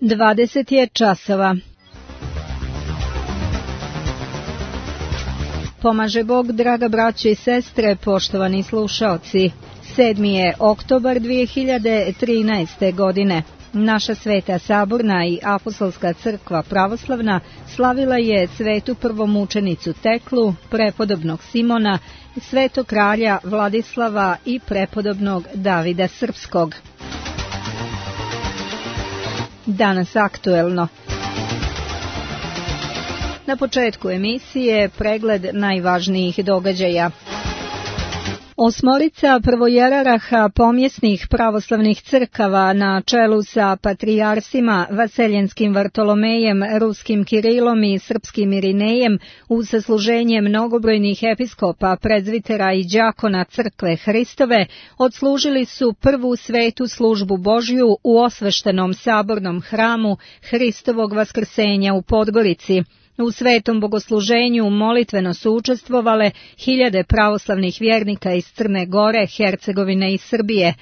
20 je časova. Pomaže Bog, draga braćo i sestre, poštovani slušaoci. 7. je oktobar 2013. godine. Naša Sveta Saborna i Apostolska crkva pravoslavna slavila je svetu prvomučenicu Teklu, prepodobnog Simona, svetog kralja Vladislava i prepodobnog Davida Srpskog. Danas aktuelno. Na početku emisije pregled najvažnijih događaja. 8 prvojeraraha pomjesnih pravoslavnih crkava na čelu sa patrijarsima Vaseljenskim Vartolomejem, Ruskim Kirilom i Srpskim Irinejem uz sasluženje mnogobrojnih episkopa, prezvitera i đakona crkve Hristove odslužili su prvu svetu službu Božju u osveštenom sabornom hramu Hristovog vaskrsenja u Podgorici. U svetom bogosluženju molitveno su učestvovale hiljade pravoslavnih vjernika iz Crne Gore, Hercegovine i Srbije.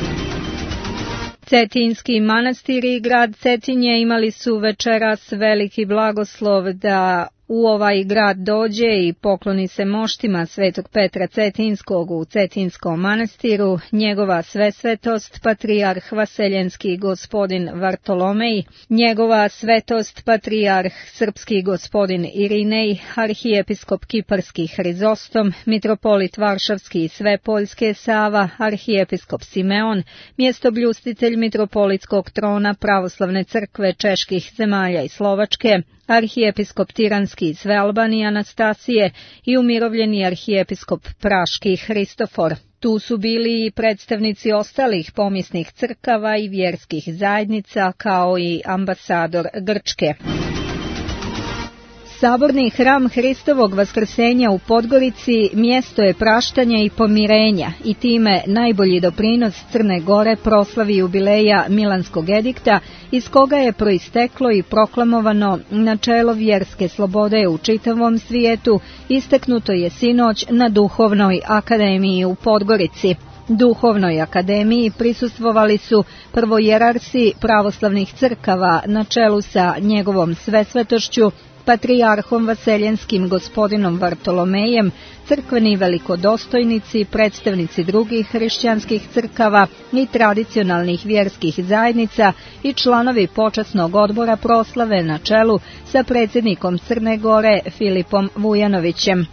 Cetinski manastir i grad Cetinje imali su večeras veliki blagoslov da u ovaj grad dođe i pokloni se moštima svetog Petra Cetinskog u Cetinskom manastiru, njegova svesvetost patrijarh Vaseljenski gospodin Vartolomej, njegova svetost patrijarh Srpski gospodin Irinej, arhijepiskop Kiparski Hrizostom, mitropolit Varšavski i Svepoljske Sava, arhijepiskop Simeon, mjestobljustitelj mitropolitskog trona pravoslavne crkve čeških zemalja i Slovačke, arhijepiskop Tiranski i Svealbanije Anastasije i umirovljeni arhijepiskop Praški Hristofor. Tu su bili i predstavnici ostalih pomjesnih crkava i vjerskih zajednica, kao i ambasador Grčke. Saborni hram Hristovog vaskrsenja u Podgorici mjesto je praštanja i pomirenja i time najbolji doprinos Crne Gore proslavi jubileja Milanskog edikta, iz koga je proisteklo i proklamovano načelo vjerske slobode u čitavom svijetu, istaknuto je sinoć na Duhovnoj akademiji u Podgorici. Duhovnoj akademiji prisustvovali su prvojerarsi pravoslavnih crkava na čelu sa njegovom svesvetošću, patrijarhom Vaseljenskim gospodinom Vartolomejem, crkveni velikodostojnici, predstavnici drugih hrišćanskih crkava i tradicionalnih vjerskih zajednica i članovi počasnog odbora proslave na čelu sa predsjednikom Crne Gore Filipom Vujanovićem.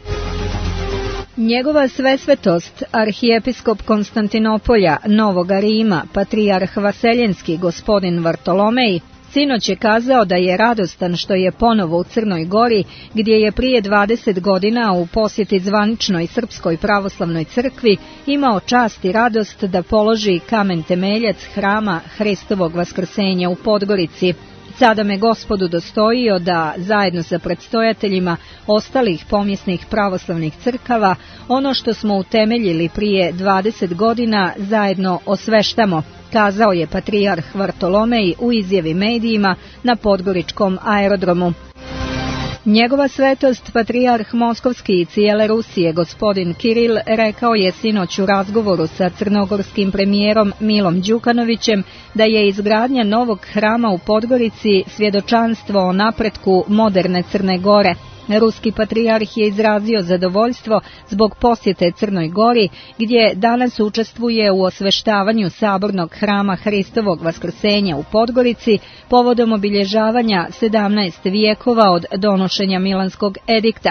Njegova svesvetost, arhijepiskop Konstantinopolja, Novoga Rima, patrijarh Vaseljenski gospodin Vartolomej, sinoć je kazao da je radostan što je ponovo u Crnoj Gori, gdje je prije 20 godina u posjeti zvaničnoj Srpskoj pravoslavnoj crkvi imao čast i radost da položi kamen temeljac hrama Hristovog vaskrsenja u Podgorici. Sada me Gospodu dostojio da, zajedno sa predstojateljima ostalih pomjesnih pravoslavnih crkava, ono što smo utemeljili prije 20 godina zajedno osveštamo, kazao je patrijarh Vartolomej u izjavi medijima na podgoričkom aerodromu. Njegova svetost, patrijarh Moskovski i cijele Rusije, gospodin Kiril, rekao je sinoć u razgovoru sa crnogorskim premijerom Milom Đukanovićem da je izgradnja novog hrama u Podgorici svjedočanstvo o napretku moderne Crne Gore. Ruski patrijarh je izrazio zadovoljstvo zbog posjete Crnoj Gori, gdje danas učestvuje u osveštavanju sabornog hrama Hristovog vaskrsenja u Podgorici povodom obilježavanja 17 vijekova od donošenja Milanskog edikta.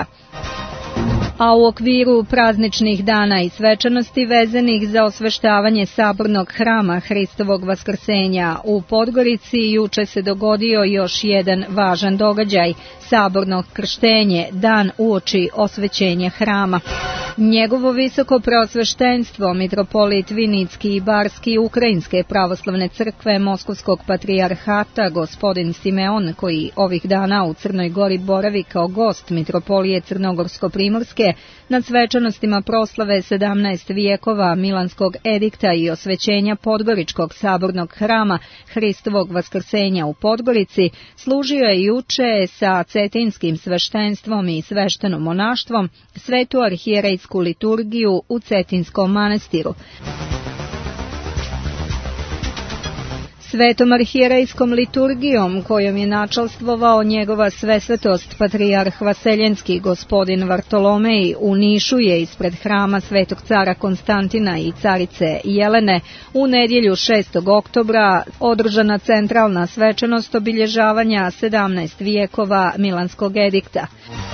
A u okviru prazničnih dana i svečanosti vezanih za osveštavanje sabornog hrama Hristovog vaskrsenja u Podgorici juče se dogodio još jedan važan događaj, saborno krštenje, dan uoči osvećenja hrama. Njegovo visoko preosveštenstvo, mitropolit Vinicki i Barski Ukrajinske pravoslavne crkve Moskovskog patrijarhata, gospodin Simeon, koji ovih dana u Crnoj Gori boravi kao gost mitropolije Crnogorsko-Primorske, na svečanostima proslave 17 vijekova Milanskog edikta i osvećenja Podgoričkog sabornog hrama Hristovog vaskrsenja u Podgorici, služio je juče sa cetinskim sveštenstvom i sveštenom monaštvom svetu arhijerejsku liturgiju u Cetinskom manastiru. Svetom arhijerejskom liturgijom, kojom je načalstvovao njegova svesvetost patrijarh Vaseljenski gospodin Vartolomej u Nišu, je ispred hrama Svetog cara Konstantina i carice Jelene u nedjelju 6. oktobra održana centralna svečanost obilježavanja 17 vijekova Milanskog edikta.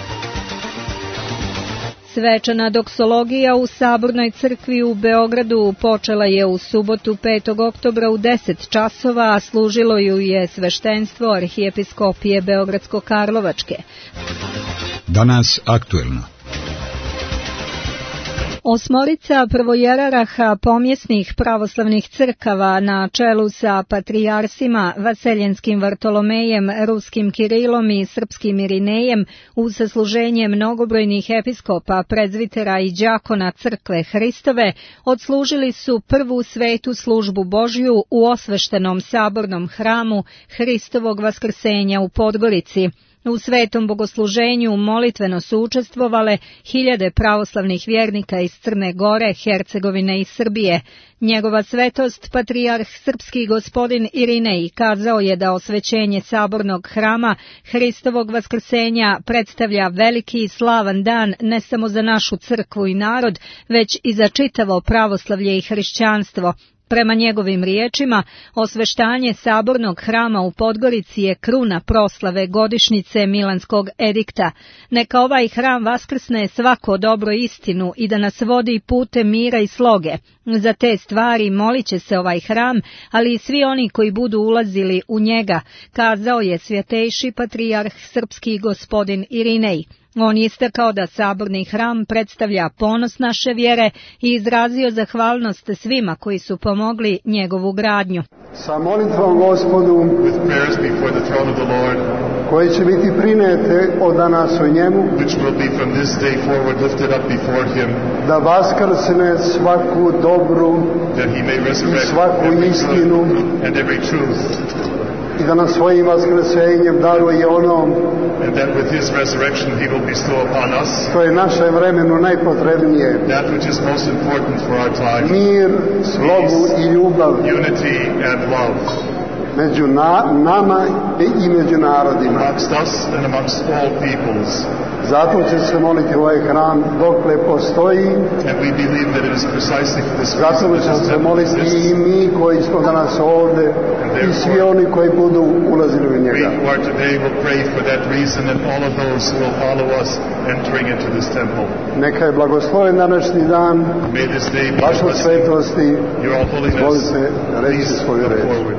Svečana doksologija u Sabornoj crkvi u Beogradu počela je u subotu 5. oktobra u 10 časova, a služilo ju je sveštenstvo arhijepiskopije Beogradsko-Karlovačke. Danas aktuelno. Osmorica prvojeraraha pomjesnih pravoslavnih crkava na čelu sa patrijarsima Vaseljenskim Vartolomejem, Ruskim Kirilom i Srpskim Irinejem uz sasluženje mnogobrojnih episkopa, prezvitera i đakona crkve Hristove odslužili su prvu svetu službu Božju u osveštenom sabornom hramu Hristovog vaskrsenja u Podgorici. U svetom bogosluženju molitveno su učestvovale hiljade pravoslavnih vjernika iz Crne Gore, Hercegovine i Srbije. Njegova svetost, patrijarh srpski gospodin Irinej, kazao je da osvećenje sabornog hrama Hristovog vaskrsenja predstavlja veliki i slavan dan ne samo za našu crkvu i narod, već i za čitavo pravoslavlje i hrišćanstvo. Prema njegovim riječima, osveštanje sabornog hrama u Podgorici je kruna proslave godišnjice Milanskog edikta. Neka ovaj hram vaskrsne svako dobro istinu i da nas vodi putem mira i sloge. Za te stvari molit će se ovaj hram, ali i svi oni koji budu ulazili u njega, kazao je svjetejši patrijarh srpski gospodin Irinej. On je istakao da saborni hram predstavlja ponos naše vjere i izrazio zahvalnost svima koji su pomogli njegovu gradnju. Sa molitvom Gospodu, koje će biti prinete od danas u njemu, da vaskrsne svaku dobru i svaku istinu i da nam svojim vaskrsenjem daruje ono što je naše vremenu najpotrebnije: mir, slogu i ljubav među nama i među narodima. Zato će se moliti ovaj hram dokle postoji. Zato će se moliti i mi koji smo danas ovdje i svi oni koji budu ulazili u njega. Neka je blagosloven današnji dan, vaša svetosti, izvolite reći svoju reč.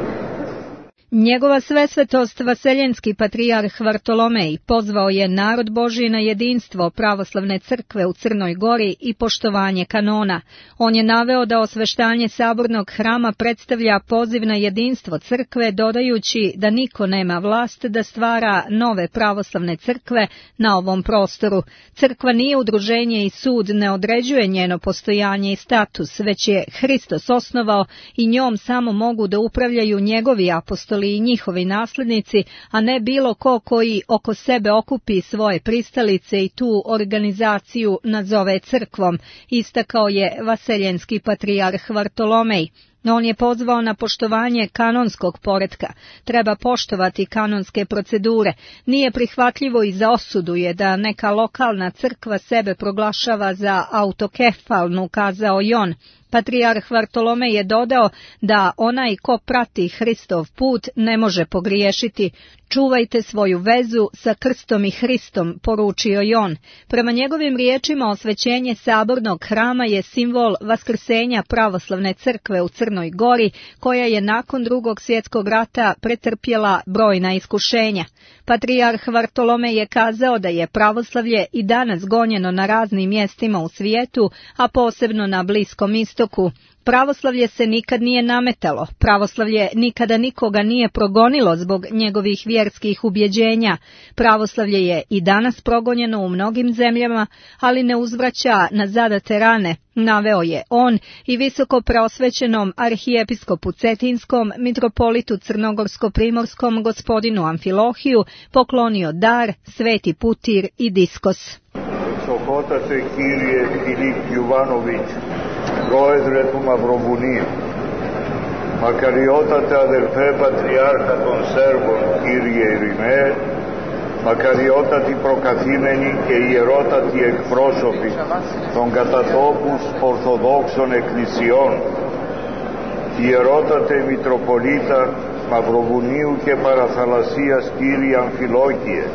Njegova svesvetost Vaseljenski patrijarh Vartolomej pozvao je narod Božji na jedinstvo pravoslavne crkve u Crnoj Gori i poštovanje kanona. On je naveo da osveštanje sabornog hrama predstavlja poziv na jedinstvo crkve, dodajući da niko nema vlast da stvara nove pravoslavne crkve na ovom prostoru. Crkva nije udruženje i sud ne određuje njeno postojanje i status, već je Hristos osnovao i njom samo mogu da upravljaju njegovi apostoli i njihovi naslednici, a ne bilo ko koji oko sebe okupi svoje pristalice i tu organizaciju nazove crkvom, istakao je Vaseljenski patrijarh Vartolomej. On je pozvao na poštovanje kanonskog poretka. Treba poštovati kanonske procedure. Nije prihvatljivo i za osudu je da neka lokalna crkva sebe proglašava za autokefalnu, kazao i on. Patrijarh Vartolomej je dodao da onaj ko prati Hristov put ne može pogriješiti. Čuvajte svoju vezu sa krstom i Hristom, poručio i on. Prema njegovim riječima, osvećenje sabornog hrama je simbol vaskrsenja pravoslavne crkve u Crnoj Gori, koja je nakon Drugog svjetskog rata pretrpjela brojna iskušenja. Patrijarh Vartolomej je kazao da je pravoslavlje i danas gonjeno na raznim mjestima u svijetu, a posebno na Bliskom istoku. Pravoslavlje se nikad nije nametalo, pravoslavlje nikada nikoga nije progonilo zbog njegovih vjerskih ubjeđenja. Pravoslavlje je i danas progonjeno u mnogim zemljama, ali ne uzvraća na zadate rane, naveo je on i visoko preosvećenom arhijepiskopu Cetinskom, mitropolitu Crnogorsko-primorskom gospodinu Amfilohiju poklonio dar, sveti putir i diskos. Sokotate Kirije Filip Jovanović, πρόεδρε του Μαυροβουνίου, μακαριότατε αδελφέ Πατριάρχα των Σέρβων, Κύριε Ειρηναίε, μακαριότατοι προκαθήμενοι και ιερότατοι εκπρόσωποι των κατατόπους Ορθοδόξων Εκκλησιών, ιερότατε Μητροπολίτα Μαυροβουνίου και Παραθαλασσίας Κύριε Αμφιλόκιε,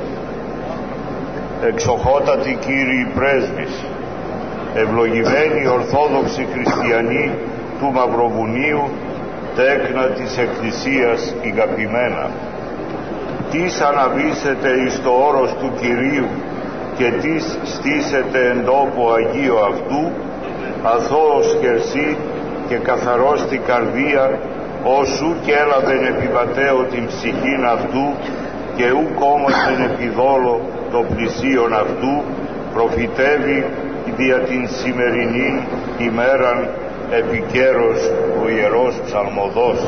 εξοχότατοι Κύριοι Πρέσβεις, ευλογημένοι Ορθόδοξοι Χριστιανοί του Μαυροβουνίου, τέκνα της Εκκλησίας ηγαπημένα, τις αναβήσετε εις το όρος του Κυρίου και τις στήσετε εν τόπο Αγίου αυτού, αθώος χερσί και καθαρός την καρδία, όσου κι έλαβεν επιβατέω την ψυχήν αυτού και ουκ όμωσεν επιδόλο το πλησίον αυτού, προφητεύει δια την σημερινήν ημέραν επικέρος ο Ιερός Ψαλμοδός.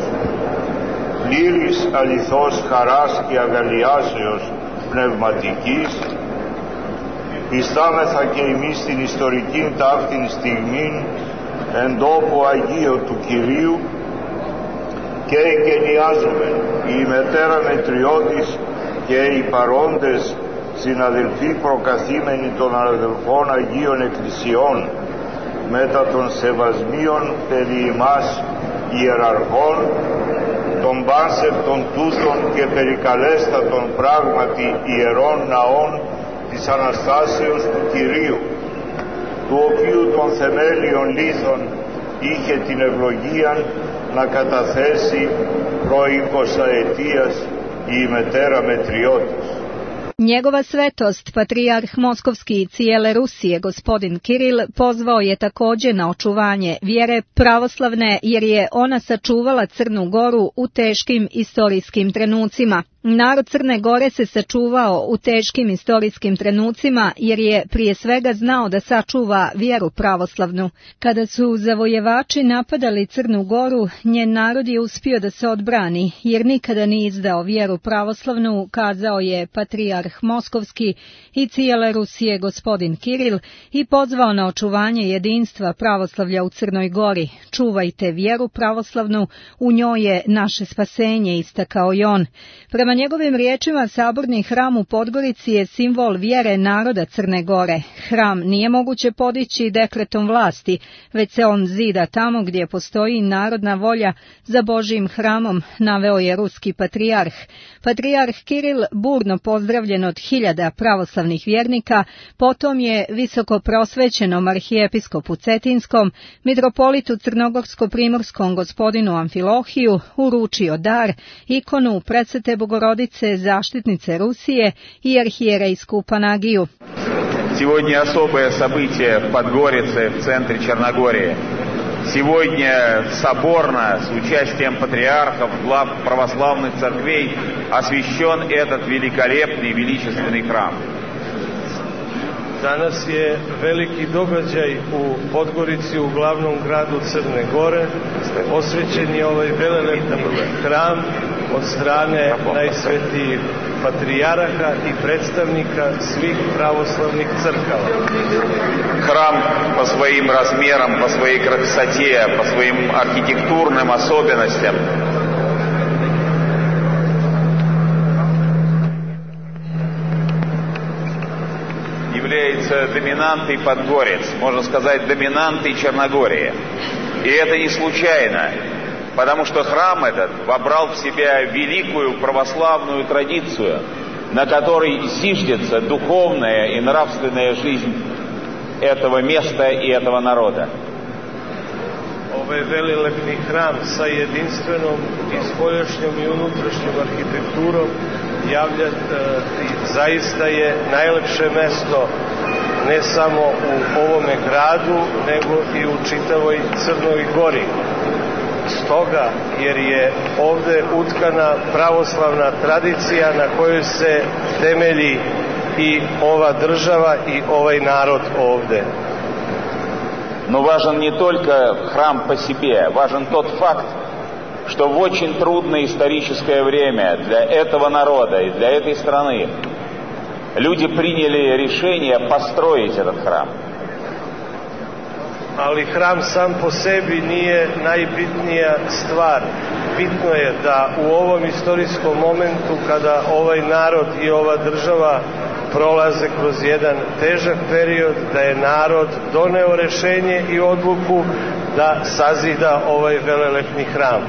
Πλήρης αληθώς χαράς και αγαλιάσεως πνευματικής, πιστάμεθα και εμείς στην ιστορικήν ταύτην στιγμήν εν τόπο Αγίο του Κυρίου και εγκαινιάζομεν η μετέρα Μετριώτης και οι παρόντες συναδελφοί προκαθήμενοι των αδελφών Αγίων Εκκλησιών μετά των σεβασμίων περί ημάς ιεραρχών, των πάσευτων τούτων και περικαλέστατων πράγματι ιερών ναών της Αναστάσεως του Κυρίου, του οποίου των θεμέλιων λίθων είχε την ευλογία να καταθέσει προ 20 ετίας η μετέρα Μετριώτης. Njegova svetost, patrijarh Moskovski i cijele Rusije, gospodin Kiril, pozvao je također na očuvanje vjere pravoslavne, jer je ona sačuvala Crnu Goru u teškim istorijskim trenucima. Narod Crne Gore se sačuvao u teškim istorijskim trenucima, jer je prije svega znao da sačuva vjeru pravoslavnu. Kada su zavojevači napadali Crnu Goru, njen narod je uspio da se odbrani, jer nikada nije izdao vjeru pravoslavnu, kazao je patrijarh Moskovski i cijele Rusije gospodin Kiril i pozvao na očuvanje jedinstva pravoslavlja u Crnoj Gori. Čuvajte vjeru pravoslavnu, u njoj je naše spasenje, istakao i on. Prema njegovim riječima, saborni hram u Podgorici je simbol vjere naroda Crne Gore. Hram nije moguće podići dekretom vlasti, već se on zida tamo gdje postoji narodna volja za Božjim hramom, naveo je ruski patrijarh. Patrijarh Kiril burno pozdravljen od hiljada pravoslavnih vjernika, potom je visoko prosvećenom arhijepiskopu Cetinskom, mitropolitu Crnogorsko-primorskom gospodinu Amfilohiju uručio dar, ikonu Presvete Bogorodice, zaštitnice Rusije i arhijerejsku Panagiju. Сегодня особое событие в Подгорице, в центре Черногории. Сегодня соборно, с участием патриархов, глав православных церквей, освящен этот великолепный, величественный храм. Danas je veliki događaj u Podgorici, u glavnom gradu Crne Gore. Osvećen je ovaj velelepni hram od strane najsvetijih patrijarha i predstavnika svih pravoslavnih crkava. Храм по своим размерам, по своей красоте, по своим архитектурным особенностям является доминантой Подгорец, можно сказать, доминантой Черногории. И это не случайно, потому что храм этот вобрал в себя великую православную традицию, на которой зиждется духовная и нравственная жизнь этого места и этого народа. Ovaj velelepni hram sa jedinstvenom i spoljašnjom i unutrašnjom arhitekturom zaista je najlepše mesto ne samo u ovome gradu, nego i u čitavoj Crnoj Gori. Stoga, jer je ovde utkana pravoslavna tradicija na kojoj se temelji i ova država i ovaj narod ovde. Но важен не только храм по себе, важен тот факт, что в очень трудное историческое время для этого народа и для этой страны люди приняли решение построить этот храм. ali hram sam po sebi nije najbitnija stvar. Bitno je da u ovom istorijskom momentu kada ovaj narod i ova država prolaze kroz jedan težak period, da je narod doneo rešenje i odluku da sazida ovaj velelepni hram.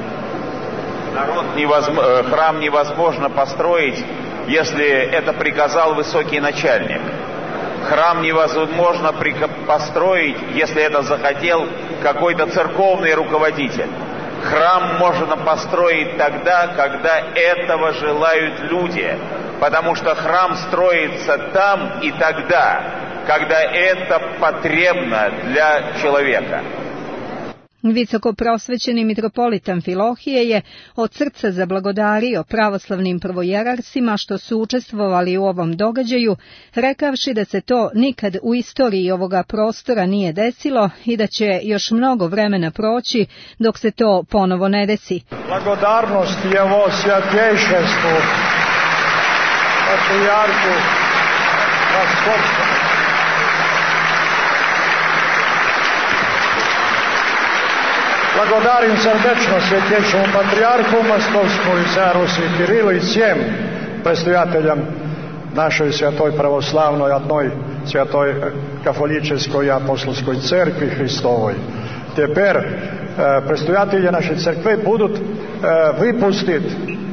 Храм невозможно построить, если это приказал высокий начальник. Храм невозможно построить, если это захотел какой-то церковный руководитель. Храм можно построить тогда, когда этого желают люди, потому что храм строится там и тогда, когда это потребно для человека. Visoko prosvećeni mitropolit Amfilohije je od srca zablagodario pravoslavnim prvojerarsima što su učestvovali u ovom događaju, rekavši da se to nikad u istoriji ovoga prostora nije desilo i da će još mnogo vremena proći dok se to ponovo ne desi. Благодарност Его святейшеству, патриарху Московскому. Благодарим сърдечно Святейшему Патриарху Московскому и цару Кирилу и всем предстоятелям нашей Святой Православной, одной Святой Католической и Апостольской Церкви Христовой. Теперь предстоятели нашей церкви будут выпустить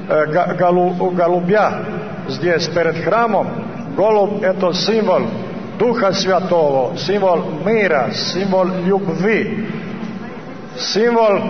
голубя здесь перед храмом. Голубь — это символ Духа Святого, символ мира, символ любви, символ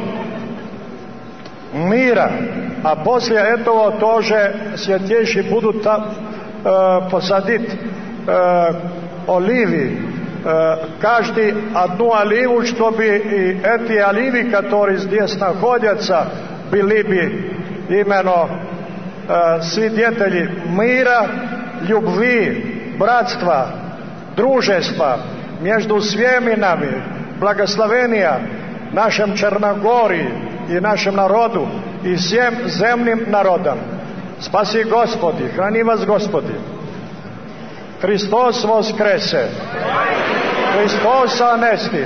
мира, а после этого тоже святейшие будут посадить оливы, каждый одну оливу, чтобы и эти оливы, которые здесь находятся, были бы именно свидетели мира, любви, братства, дружества между всеми нами, благословения нашем Черногории и нашем народу и всем земным народам. Спаси Господи, храни вас Господи. Христос воскресе! Христос анести!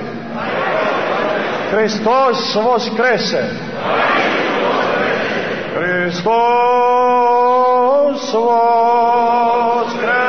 Христос воскресе! Христос воскресе!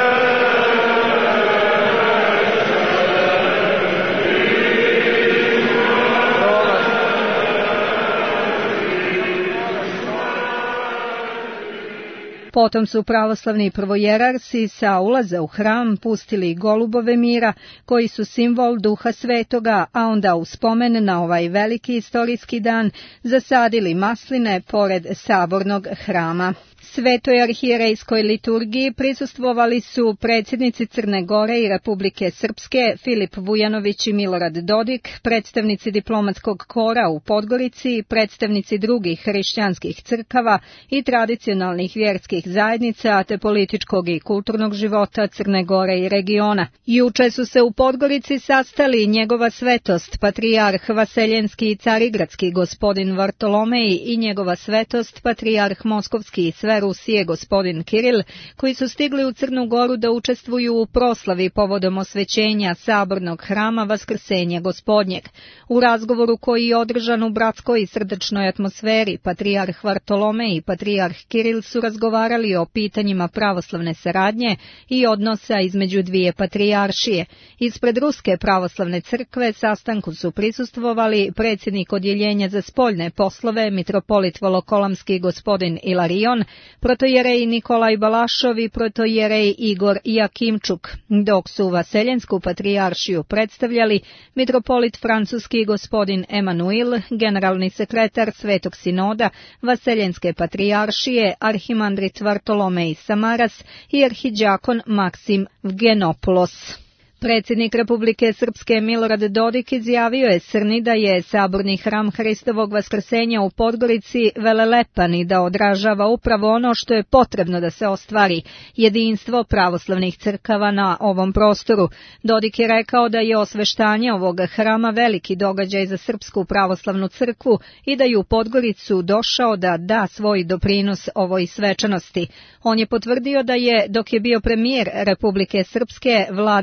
Potom su pravoslavni prvojerarsi sa ulaza u hram pustili golubove mira, koji su simbol Duha Svetoga, a onda u spomen na ovaj veliki istorijski dan zasadili masline pored sabornog hrama. Svetoj arhijerejskoj liturgiji prisustvovali su predsjednici Crne Gore i Republike Srpske Filip Vujanović i Milorad Dodik, predstavnici diplomatskog kora u Podgorici, predstavnici drugih hrišćanskih crkava i tradicionalnih vjerskih zajednica te političkog i kulturnog života Crne Gore i regiona. Juče su se u Podgorici sastali njegova svetost, patrijarh Vaseljenski i Carigradski gospodin Vartolomej i njegova svetost, patrijarh Moskovski i sve Rusije gospodin Kiril, koji su stigli u Crnu Goru da učestvuju u proslavi povodom osvećenja sabornog hrama Vaskrsenja Gospodnjeg. U razgovoru koji je održan u bratskoj i srdačnoj atmosferi, patrijarh Vartolomej i patrijarh Kiril su razgovarali o pitanjima pravoslavne saradnje i odnosa između dvije patrijaršije. Ispred Ruske pravoslavne crkve sastanku su prisustvovali predsjednik odjeljenja za spoljne poslove, mitropolit Volokolamski gospodin Ilarion, protojerej Nikolaj Balašov i protojerej Igor Jakimčuk, dok su Vaseljensku patrijaršiju predstavljali mitropolit francuski gospodin Emanuil, generalni sekretar Svetog sinoda Vaseljenske patrijaršije, arhimandrit Vartolomej Samaras i arhidžakon Maksim Vgenopoulos. Predsjednik Republike Srpske Milorad Dodik izjavio je Crni da je saborni hram Hristovog Vaskrsenja u Podgorici velelepan i da odražava upravo ono što je potrebno da se ostvari, jedinstvo pravoslavnih crkava na ovom prostoru. Dodik je rekao da je osveštanje ovog hrama veliki događaj za Srpsku pravoslavnu crkvu i da je u Podgoricu došao da da svoj doprinos ovoj svečanosti. On je potvrdio da je, dok je bio premijer Republike Srpske, vlada Srpske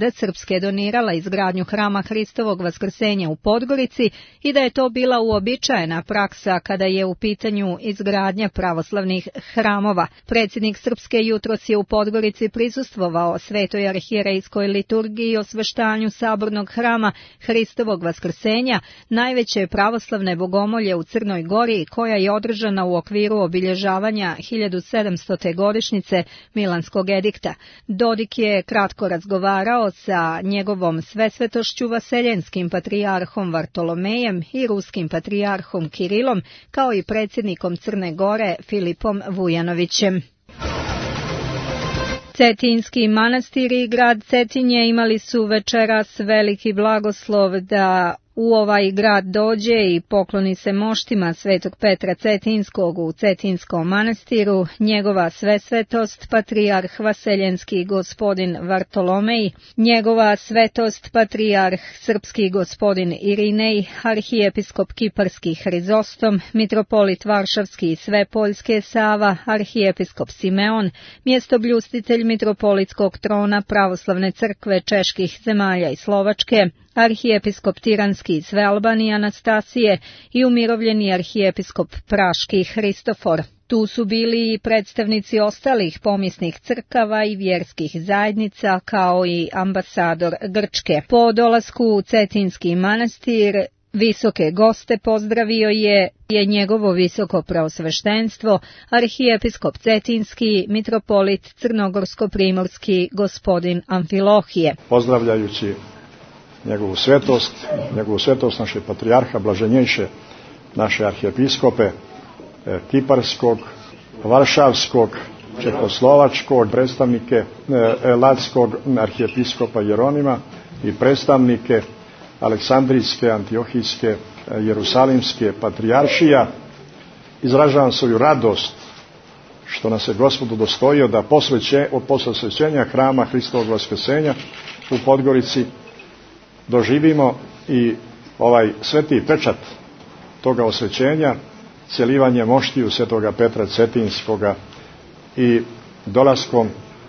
Srpske donirala izgradnju hrama Hristovog Vaskrsenja u Podgorici i da je to bila uobičajena praksa kada je u pitanju izgradnja pravoslavnih hramova. Predsjednik Srpske jutros je u Podgorici prisustvovao svetoj arhijerejskoj liturgiji i osveštanju sabornog hrama Hristovog Vaskrsenja, najveće pravoslavne bogomolje u Crnoj Gori, koja je održana u okviru obilježavanja 1700. godišnjice Milanskog edikta. Dodik je kratko razgovarao sa njegovom svesvetošću Vaseljenskim patrijarhom Vartolomejem i ruskim patrijarhom Kirilom, kao i predsjednikom Crne Gore Filipom Vujanovićem. Cetinski manastir i grad Cetinje imali su večeras veliki blagoslov da u ovaj grad dođe i pokloni se moštima Svetog Petra Cetinskog u Cetinskom manastiru njegova svesvetost patrijarh Vaseljenski gospodin Vartolomej, njegova svetost patrijarh srpski gospodin Irinej, arhijepiskop kiparski Hrizostom, mitropolit Varšavski i Svepoljske Sava, arhijepiskop Simeon, mjestobljustitelj mitropolitskog trona Pravoslavne crkve čeških zemalja i Slovačke, arhijepiskop Tiranski i Svealbanije Anastasije i umirovljeni arhijepiskop Praški Hristofor. Tu su bili i predstavnici ostalih pomjesnih crkava i vjerskih zajednica, kao i ambasador Grčke. Po dolasku u Cetinski manastir visoke goste pozdravio je njegovo visoko preosveštenstvo, arhijepiskop Cetinski, mitropolit Crnogorsko-primorski gospodin Amfilohije. Pozdravljajući njegovu svetost naše patrijarha, blaženjejše naše arhijepiskope, kiparskog, varšavskog, čehoslovačkog, predstavnike latskog arhijepiskopa Jeronima i predstavnike Aleksandrijske, Antiohijske, Jerusalimske patrijaršija. Izražavam svoju radost što nas je Gospod udostojio da posle osvećenja hrama Hristovog Vaskrsenja u Podgorici doživimo i ovaj sveti pečat toga osvećenja, cjelivanje moštiju Svetoga Petra Cetinskoga i dolaskom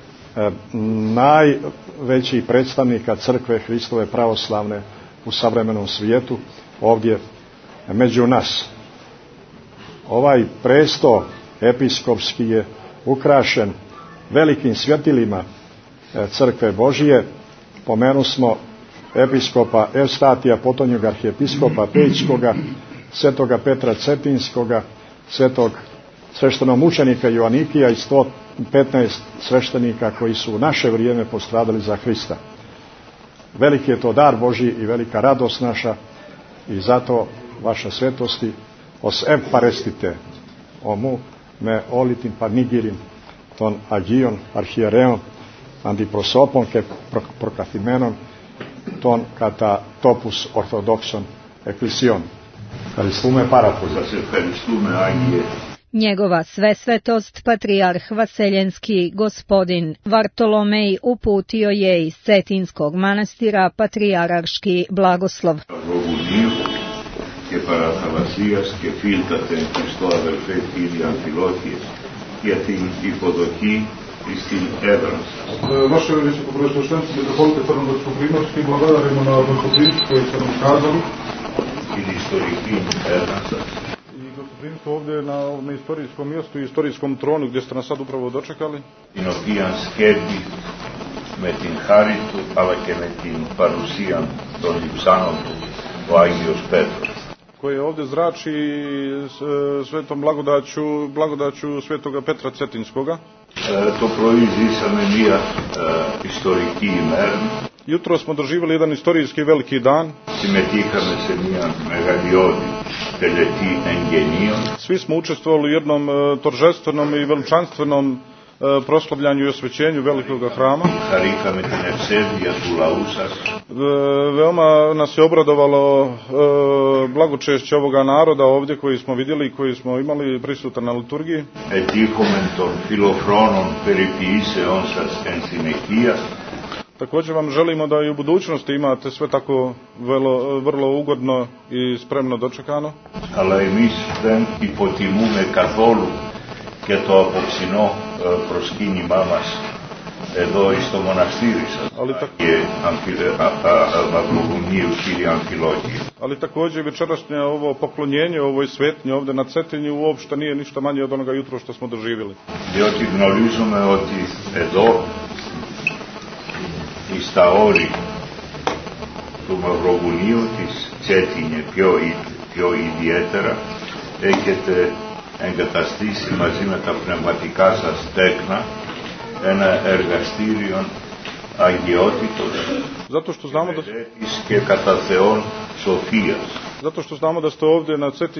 najvećih predstavnika crkve Hristove pravoslavne u savremenom svijetu ovdje među nas. Ovaj presto episkopski je ukrašen velikim svjetilima crkve Božije. Pomenusmo episkopa Evstatija, potonjeg arhijepiskopa Pećkoga, Svetoga Petra Cetinskoga, svetog sveštenomučenika Joanikija i 115 sveštenika koji su u naše vrijeme postradali za Hrista. Veliki je to dar Božji i velika radost naša i zato vaša svetosti os parestite omu me olitin panigirin ton agion arhijereon antiprosopon ke prokathimenon ton kata topus ortodoxon eklision. Karistume parapos. Njegova svesvetost patrijarh Vaseljenski gospodin Vartolomej uputio je iz Cetinskog manastira patrijarški blagoslov. Vaše visokopreosveštenstvo mitropolite Crnogorsko-primorski, благодарimo na gostoprimstvu koje ste nam kazali. I gostoprimstvo ovdje na istorijskom mjestu i istorijskom tronu gdje ste nas sad upravo dočekali. Inopijan skedbi metin haritu, ale ke metin parusijan ton ipsanom o Agios Petru. Koje ovdje zrači svetom blagodaću Svetoga Petra Cetinskoga. To proizvi samenija istoriki imern. Jutro smo doživjeli jedan istorijski veliki dan. Svi smo učestvovali u jednom торжественom i veličanstvenom proslavljanju i osvećenju velikog hrama. Veoma nas je obradovalo blagočešće ovoga naroda ovdje koji smo vidjeli i koji smo imali prisutan na liturgiji. Također vam želimo da i u budućnosti imate sve tako vrlo ugodno i spremno dočekano. Αλλά εμείς δεν υποτιμούμε καθόλου και το απόψινό προσκύνημά μας Εδώ στο μοναστήρι σας je Bogumniju ili Amfilohije. Ali također večerašnje ovo poklonjenje ovoj svetnji ovdje na Cetinju uopšte nije ništa manje od onoga jutro što smo doživjeli. Διότι γνωρίζουμε ότι εδώ στα όρη του Μαυροβουνίου της Τσέτινε πιο ιδιαίτερα έχετε εγκαταστήσει μαζί με τα πνευματικά σας τέκνα ένα εργαστήριο αγιότητος και κατά Θεόν σοφίας. Zato što znamo da ste ovdje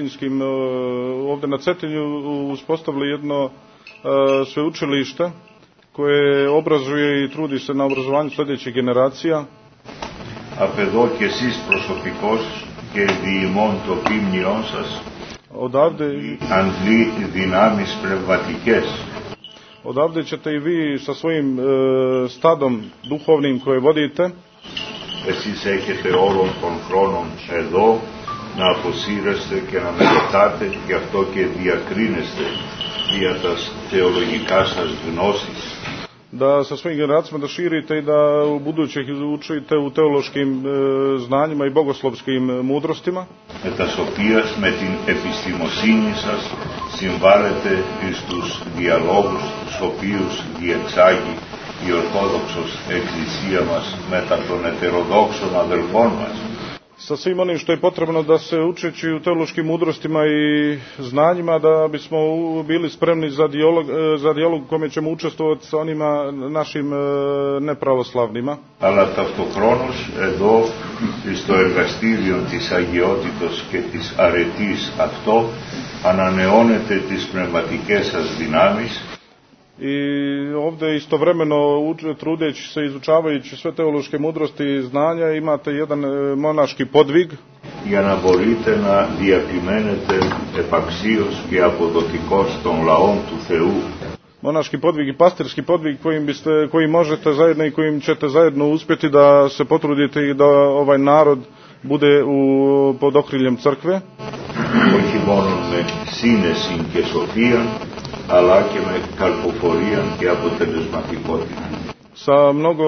na Cetinju uspostavili jedno sveučilište koje obrazuje i trudi se na obrazovanju sljedećih generacija. Από εδώ και εσείς προσωπικώς και διημών το πίμνιόν σας αντλεί δυνάμεις πνευματικές. Odavde ćete i vi sa svojim stadom duhovnim koje vodite. Εσείς έχετε όλων των χρόνων εδώ να αποσύρεστε και να μελετάτε, γι' αυτό και διακρίνεστε δια τα θεολογικά σας γνώσεις. Da sa svojim generacijama da širite i da u buduće ih učite u teološkim znanjima i bogoslovskim mudrostima. Με τας οποίας με την επιστημοσύνη σας συμβάλλετε στους διαλόγους τους οποίους διεξάγει η Ορθόδοξος Εκκλησία μας μετά των ετεροδόξων αδελφών μας. Sa svim onim što je potrebno da se učeći u teološkim mudrostima i znanjima da bismo bili spremni za dijalog u kome ćemo učestvovati sa onima našim nepravoslavnima. Αλλά ταυτοχρόνως εδώ στο εργαστήριο της αγιότητος και της αρετής αυτό ανανεώνετε τις πνευματικές σας δυνάμεις. I ovdje istovremeno trudeći se, izučavajući sve teološke mudrosti i znanja, imate jedan monaški podvig. Για να μπορείτε να διαπημένετε επαξίως και αποδοτικώς των λαών του Θεού. Monaški podvig i pastirski podvig kojim možete zajedno i kojim ćete zajedno uspjeti da se potrudite i da ovaj narod bude pod okriljem crkve. Όχι μόνο με σύνεση και σοφία, αλλά και με καλποφορία και αποτελεσματικότητα. Sa mnogo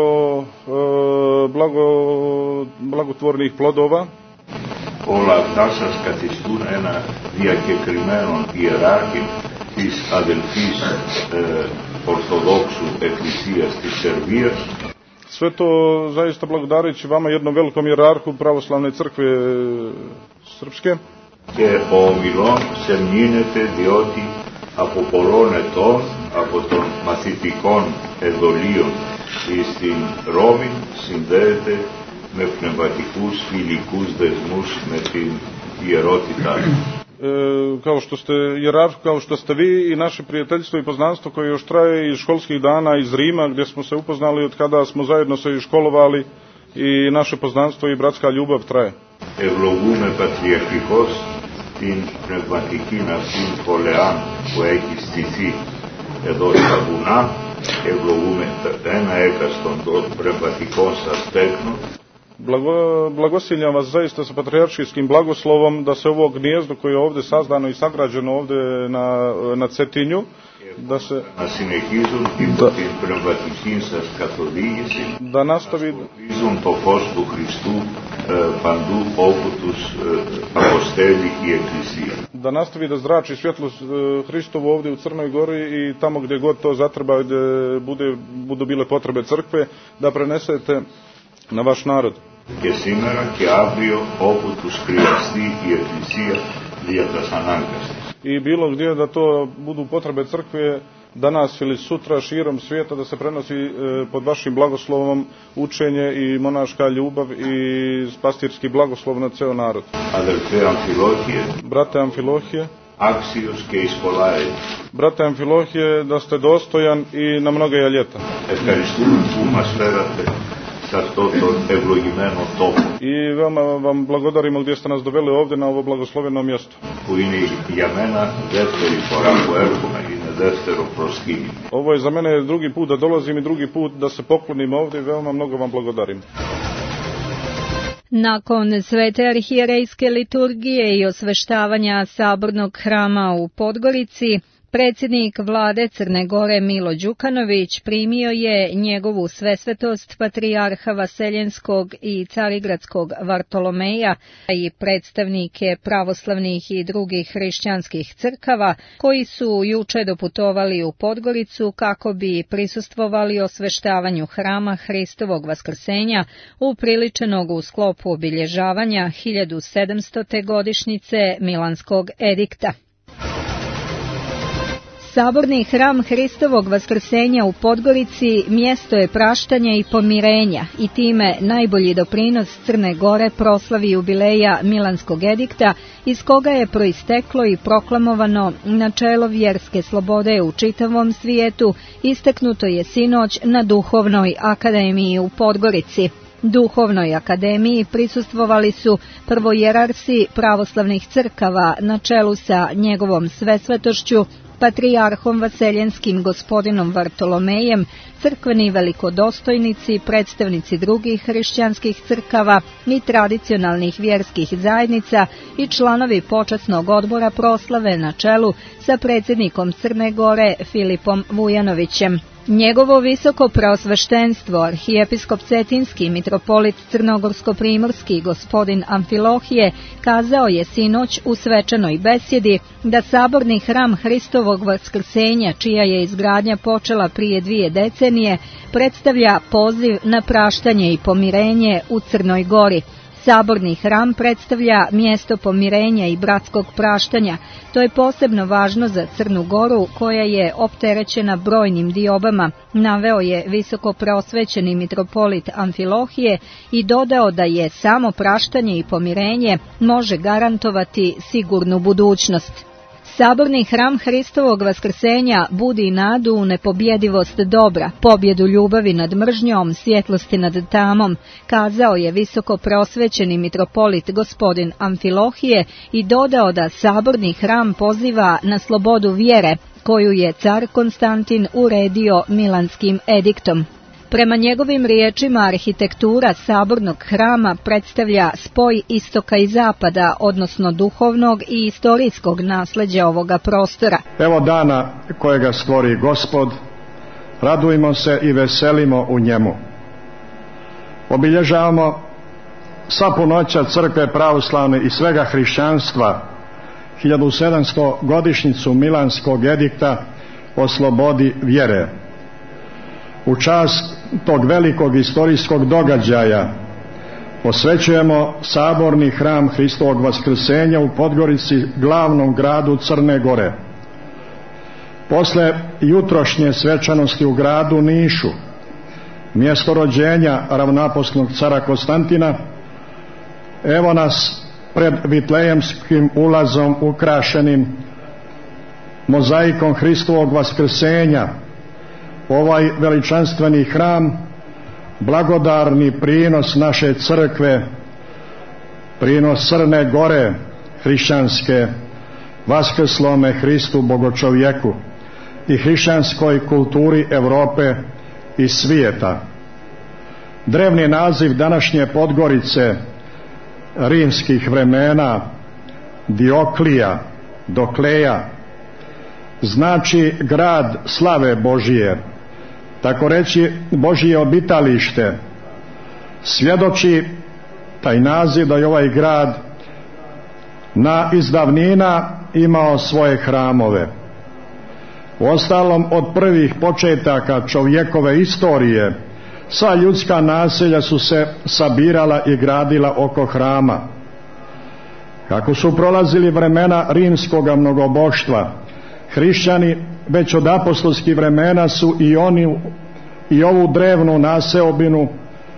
blagotvornih plodova. Όλα αυτά σας καθιστούν ένα διακεκριμένο ιεράρχη της αδελφής Ορθοδόξου Εκκλησίας της Σερβίας. Sve to zaista blagodareći vama jednom velikom ijerarhu pravoslavne crkve srpske. Και ο ομιλών σεμνύνεται διότι από πολλών ετών, από των μαθητικών εδωλίων στην Ρώμη συνδέεται με πνευματικούς φιλικούς δεσμούς με την ιερότητα. Kao što ste ijerarh, kao što ste vi i naše prijateljstvo i poznanstvo koje još traje iz školskih dana iz Rima gdje smo se upoznali od kada smo zajedno se školovali i naše poznanstvo i bratska ljubav traje. Ευλογούμε πατριαρχικώς την πνευματική αυτήν φωλεάν που έχει στηθεί εδώ στα βουνά. Ευλογούμε ένα έκαστον των πνευματικών σας τέκνων. Blagosiljam vas zaista sa patrijaršijskim blagoslovom da se ovo gnijezdo koje je ovdje sazdano i sagrađeno ovdje na Cetinju da se da nastavi το φως του Χριστού παντού όπου τους αποστέλει η Εκκλησία. Da nastavi da zrači svjetlost Hristovu ovdje u Crnoj Gori i tamo gdje god to zatreba, gdje budu bile potrebe crkve, da prenesete na vaš narod. Και σήμερα και αύριο όπου τους χρειαστεί η Εκκλησία δια τας ανάγκας. I bilo gdje da to budu potrebe crkve danas ili sutra širom svijeta da se prenosi pod vašim blagoslovom učenje i monaška ljubav i pastirski blagoslov na ceo narod. Brate Amfilohije, άξιος και εις πολλά έτη. Brate Amfilohije, da ste dostojan i na mnoga ljeta. Ευχαριστούμε που μας φέρατε σε αυτό τον ευλογημένο τόπο. I veoma vam blagodarimo gdje ste nas doveli ovdje na ovo blagosloveno mjesto. Που είναι για μένα δεύτερη φορά που έρχομαι, είναι δεύτερο προσκύνημα. Ovo je za mene drugi put da dolazim i drugi put da se poklonim ovdje i veoma mnogo vam blagodarim. Nakon svete arhijerejske liturgije i osveštavanja sabornog hrama u Podgorici, Predsjednik vlade Crne Gore Milo Đukanović primio je njegovu svesvetost patrijarha Vaseljenskog i Carigradskog Vartolomeja i predstavnike pravoslavnih i drugih hrišćanskih crkava koji su juče doputovali u Podgoricu kako bi prisustvovali osveštavanju hrama Hristovog vaskrsenja upriličenog u sklopu obilježavanja 1700. godišnjice Milanskog edikta. Saborni hram Hristovog vaskrsenja u Podgorici mjesto je praštanja i pomirenja i time najbolji doprinos Crne Gore proslavi jubileja Milanskog edikta iz koga je proisteklo i proklamovano načelo vjerske slobode u čitavom svijetu, istaknuto je sinoć na Duhovnoj akademiji u Podgorici. Duhovnoj akademiji prisustvovali su prvojerarsi pravoslavnih crkava na čelu sa njegovom svesvetošću, patrijarhom Vaseljenskim gospodinom Vartolomejem, crkveni velikodostojnici, predstavnici drugih hrišćanskih crkava i tradicionalnih vjerskih zajednica i članovi počasnog odbora proslave na čelu sa predsjednikom Crne Gore Filipom Vujanovićem. Njegovo visoko preosveštenstvo, arhijepiskop Cetinski, mitropolit Crnogorsko-primorski gospodin Amfilohije, kazao je sinoć u svečanoj besjedi da saborni hram Hristovog vaskrsenja, čija je izgradnja počela prije 2 decenije, predstavlja poziv na praštanje i pomirenje u Crnoj Gori. Saborni hram predstavlja mjesto pomirenja i bratskog praštanja. To je posebno važno za Crnu Goru, koja je opterećena brojnim diobama, naveo je visoko preosvećeni mitropolit Amfilohije i dodao da je samo praštanje i pomirenje može garantovati sigurnu budućnost. Saborni hram Hristovog vaskrsenja budi nadu u nepobjedivost dobra, pobjedu ljubavi nad mržnjom, svjetlosti nad tamom, kazao je visoko preosvećeni mitropolit gospodin Amfilohije i dodao da saborni hram poziva na slobodu vjere, koju je car Konstantin uredio Milanskim ediktom. Prema njegovim riječima, arhitektura sabornog hrama predstavlja spoj istoka i zapada, odnosno duhovnog i istorijskog nasljeđa ovoga prostora. Evo dana kojega stvori Gospod, radujmo se i veselimo u njemu. Obilježavamo sva punoća crkve pravoslavne i svega hrišćanstva 1700. godišnjicu Milanskog edikta o slobodi vjere. U čast tog velikog istorijskog događaja posvećujemo saborni hram Hristovog vaskrsenja u Podgorici, glavnom gradu Crne Gore. Posle jutrošnje svečanosti u gradu Nišu, mjesto rođenja ravnoapostolnog cara Konstantina, evo nas pred Vitlejemskim ulazom ukrašenim mozaikom Hristovog vaskrsenja. Ovaj veličanstveni hram, blagodarni prinos naše crkve, prinos Crne Gore hrišćanske, vaskrslome Hristu Bogočovjeku i hrišćanskoj kulturi Europe i svijeta. Drevni naziv današnje Podgorice rimskih vremena Dioklija, Dokleja, znači grad slave Božije, tako reći Božije obitalište. Svjedoči taj naziv da je ovaj grad iz davnina imao svoje hramove. Uostalom, od prvih početaka čovjekove istorije sva ljudska naselja su se sabirala i gradila oko hrama. Kako su prolazili vremena rimskoga mnogoboštva, hrišćani već od apostolskih vremena su i ovu drevnu naseobinu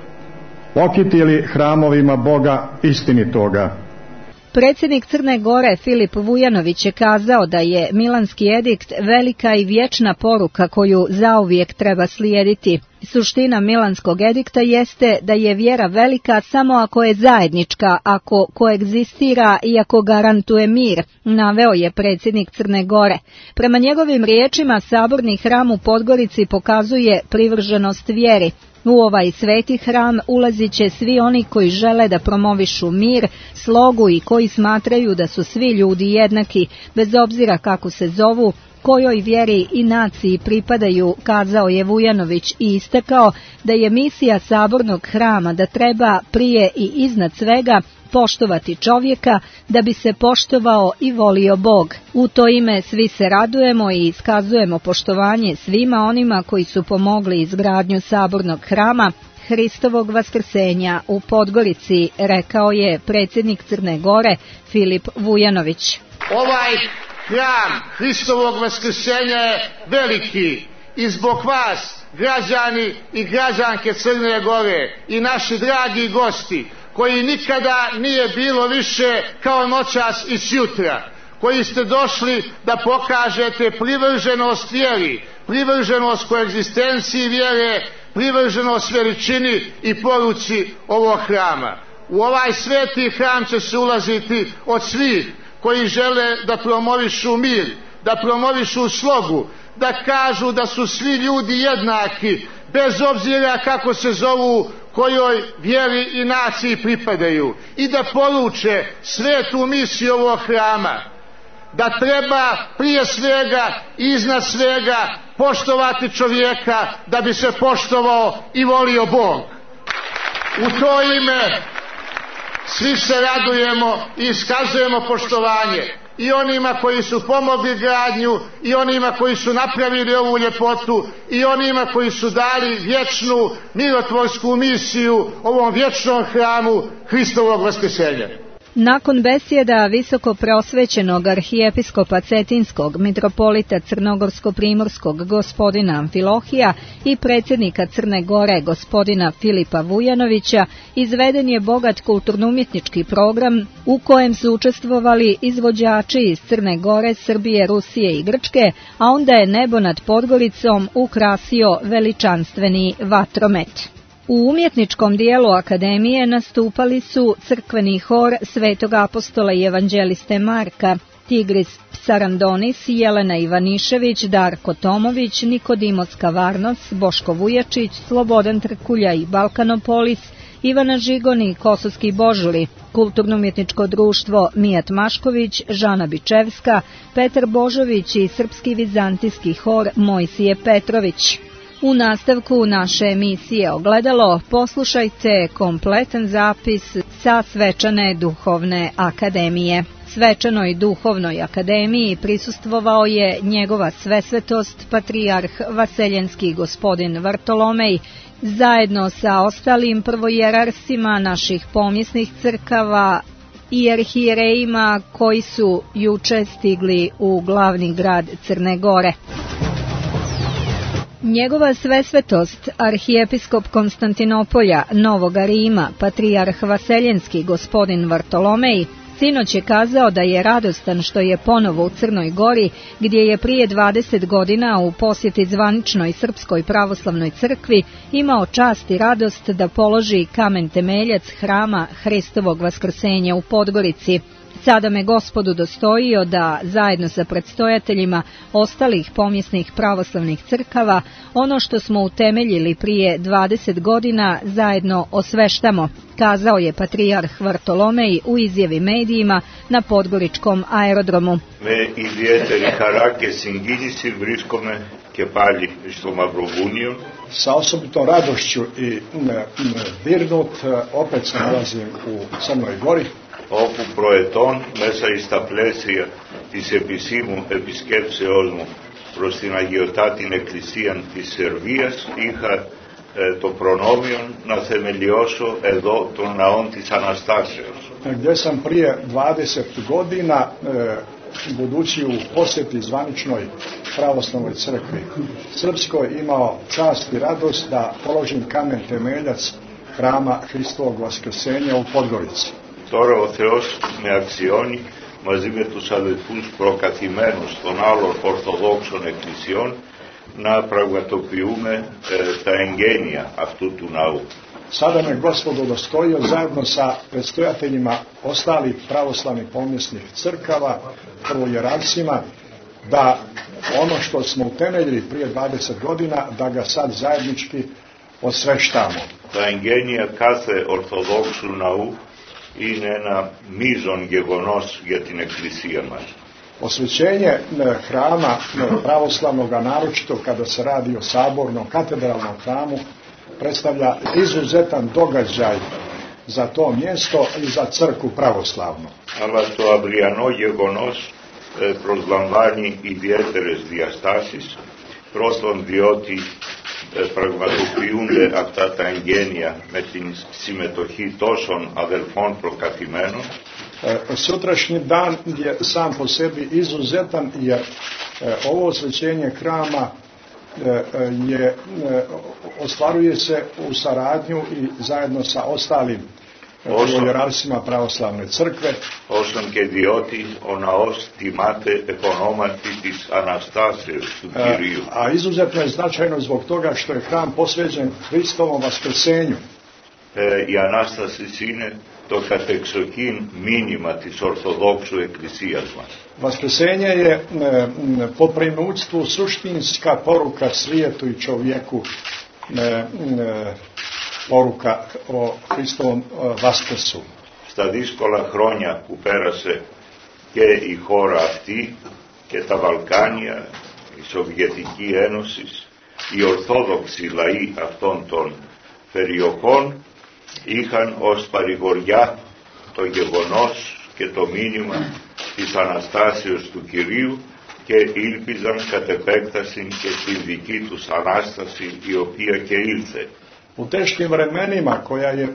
okitili hramovima Boga istinitoga. Predsjednik Crne Gore Filip Vujanović je kazao da je Milanski edikt velika i vječna poruka koju zauvijek treba slijediti. Suština Milanskog edikta jeste da je vjera velika samo ako je zajednička, ako koegzistira i ako garantuje mir, naveo je predsjednik Crne Gore. Prema njegovim riječima, saborni hram u Podgorici pokazuje privrženost vjeri. U ovaj sveti hram ulazit će svi oni koji žele da promovišu mir, slogu i koji smatraju da su svi ljudi jednaki, bez obzira kako se zovu, kojoj vjeri i naciji pripadaju, kazao je Vujanović i istakao da je misija sabornog hrama da treba prije i iznad svega poštovati čovjeka da bi se poštovao i volio Bog. U to ime svi se radujemo i iskazujemo poštovanje svima onima koji su pomogli izgradnju sabornog hrama Hristovog vaskrsenja u Podgorici, rekao je predsjednik Crne Gore Filip Vujanović. Ovaj hram Hristovog vaskrsenja je veliki i zbog vas, građani i građanke Crne Gore i naši dragi gosti, koji nikada nije bilo više kao noćas i sjutra, koji ste došli da pokažete privrženost vjeri, privrženost koegzistenciji vjere, privrženost veličini i poruci ovog hrama. U ovaj sveti hram će se ulaziti od svih koji žele da promovišu mir, da promovišu slogu, da kažu da su svi ljudi jednaki, bez obzira kako se zovu, kojoj vjeri i naciji pripadaju, i da poruče svetu misiju ovog hrama, da treba prije svega i iznad svega poštovati čovjeka da bi se poštovao i volio Bog. U to ime svi se radujemo i iskazujemo poštovanje i onima koji su pomogli gradnju, i onima koji su napravili ovu ljepotu, i onima koji su dali vječnu mirotvorsku misiju ovom vječnom hramu Hristovog vaskrsenja. Nakon besjeda visoko preosvećenog arhijepiskopa Cetinskog, mitropolita Crnogorsko-primorskog gospodina Amfilohija i predsjednika Crne Gore gospodina Filipa Vujanovića, izveden je bogat kulturno-umjetnički program u kojem su učestvovali izvođači iz Crne Gore, Srbije, Rusije i Grčke, a onda je nebo nad Podgoricom ukrasio veličanstveni vatromet. U umjetničkom dijelu akademije nastupali su crkveni hor Svetog apostola i evanđeliste Marka, Tigris Psarandonis, Jelena Ivanišević, Darko Tomović, Nikodimos Kavarnos, Boško Vujačić, Slobodan Trkulja i Balkanopolis, Ivana Žigon i Kosovski Božuli, Kulturno-umjetničko društvo Mijat Mašković, Žana Bičevska, Petar Božović i Srpski vizantijski hor Mojsije Petrović. U nastavku naše emisije Ogledalo poslušajte kompletan zapis sa Svečane duhovne akademije. Svečanoj duhovnoj akademiji prisustvovao je njegova svesvetost patrijarh Vaseljenski gospodin Vartolomej, zajedno sa ostalim prvojerarsima naših pomjesnih crkava i arhijerejima koji su juče stigli u glavni grad Crne Gore. Njegova svesvetost, arhijepiskop Konstantinopolja, Novoga Rima, patrijarh Vaseljenski gospodin Vartolomej, sinoć je kazao da je radostan što je ponovo u Crnoj Gori, gdje je prije 20 godina u posjeti zvaničnoj Srpskoj pravoslavnoj crkvi imao čast i radost da položi kamen temeljac hrama Hristovog vaskrsenja u Podgorici. Sada me Gospodu dostojio da, zajedno sa predstojateljima ostalih pomjesnih pravoslavnih crkava, ono što smo utemeljili prije 20 godina zajedno osveštamo, kazao je patrijarh Vartolomej u izjavi medijima na podgoričkom aerodromu. Με ιδιαίτερη χαρά και συγκίνηση βρίσκομαι και πάλι στο Μαυροβούνιο. Sa osobitom radošću i dirnut opet se nalazim u Crnoj Gori, όπου προετών μέσα στα πλαίσια της επισήμου επισκέψεώς μου προς την Αγιωτάτην Εκκλησία της Σερβίας είχα το προνόμιο να θεμελιώσω εδώ τον ναό της Αναστάσεως. Gdje sam prije 20 godina, budući u posjeti zvaničnoj pravoslavnoj crkvi Srpskoj, imao čast i radost da položim kamen temeljac hrama Hristovog vaskrsenja u Podgorici. Τώρα ο Θεός με αξιώνει μαζί με τους αδελφούς προκαθημένους των άλλων Ορθοδόξων εκκλησιών να πραγματοποιούμε τα εγγένεια αυτού του ναού. Sada me Gospod udostojio zajedno sa predstojateljima ostalih pravoslavnih pomjesnih crkava, prvojerarsima, da ono što smo utemeljili prije 20 godina, da ga sad zajednički osveštamo. Τα εγγένεια κάθε Ορθοδόξου ναού είναι ένα μείζον γεγονός για την Εκκλησία μας. Osvećenje hrama pravoslavnog, naročito kada se radi o sabornom katedralnom hramu, predstavlja izuzetan događaj za to mjesto i za crkvu pravoslavnu. Αλλά το αυριανό γεγονός προσλαμβάνει ιδιαίτερες διαστάσεις, πρώτον διότι πραγματοποιούνται αυτά τα εγγένεια με την συμμετοχή τόσων αδελφών προκαθημένων. Sutrašnji dan je sam po sebi izuzetan jer ovo osvećenje hrama ostvaruje se u saradnju i zajedno sa ostalim vjerarcima pravoslavne crkve. Όσον και διότι ο ναός τιμάται επ' ονόματι της Αναστάσεως του Κυρίου. A izuzetno je značajno zbog toga što je hram posvećen Hristovom vaskrsenju. Η Ανάσταση είναι το κατεξοχήν μήνυμα της Ορθοδόξου Εκκλησίας μας. Vaskrsenje je po primućstvu suštinska poruka svijetu i čovjeku, poruka o Hristovom vaskrsu. Στα δύσκολα χρόνια που πέρασε και η χώρα αυτή και τα Βαλκάνια, η Σοβιετική Ένωση, οι Ορθόδοξοι λαοί αυτών των περιοχών είχαν ως παρηγοριά το γεγονός και το μήνυμα της Αναστάσεως του Κυρίου και ήλπιζαν κατ' επέκταση και στην δική τους Ανάσταση η οποία και ήλθε. U teškim vremenima koja je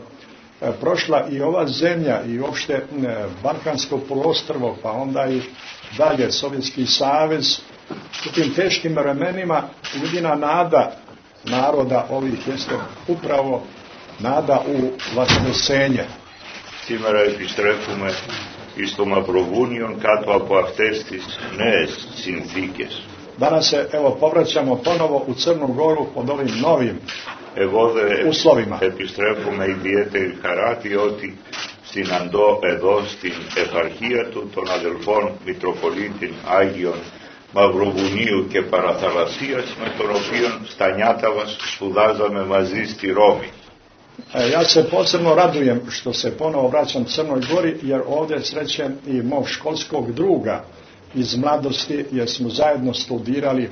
prošla i ova zemlja i uopšte Balkansko poluostrvo, pa onda i dalje Sovjetski savez, u tim teškim vremenima jedina nada naroda ovih jeste upravo nada u vaskrsenje. Σήμερα επιστρέφουμε εις το Μαυροβούνιο κάτω από αυτές τις νέες συνθήκες. Danas se povraćamo ponovo u Crnu Goru pod ovim novim uslovima. Επιστρέφουμε ιδιαίτερη χαρά διότι συναντώ εδώ στην επαρχία του των αδελφών Μητροπολίτην Άγιων Μαυροβουνίου και Παραθαλασσίας, με τον οποίο στα νιάτα μας σπουδάζαμε μαζί στη Ρώμη. Ja se posebno radujem što se ponovo vraćam Crnoj Gori, jer ovdje srećem i mog školskog druga iz mladosti, jer smo zajedno studirali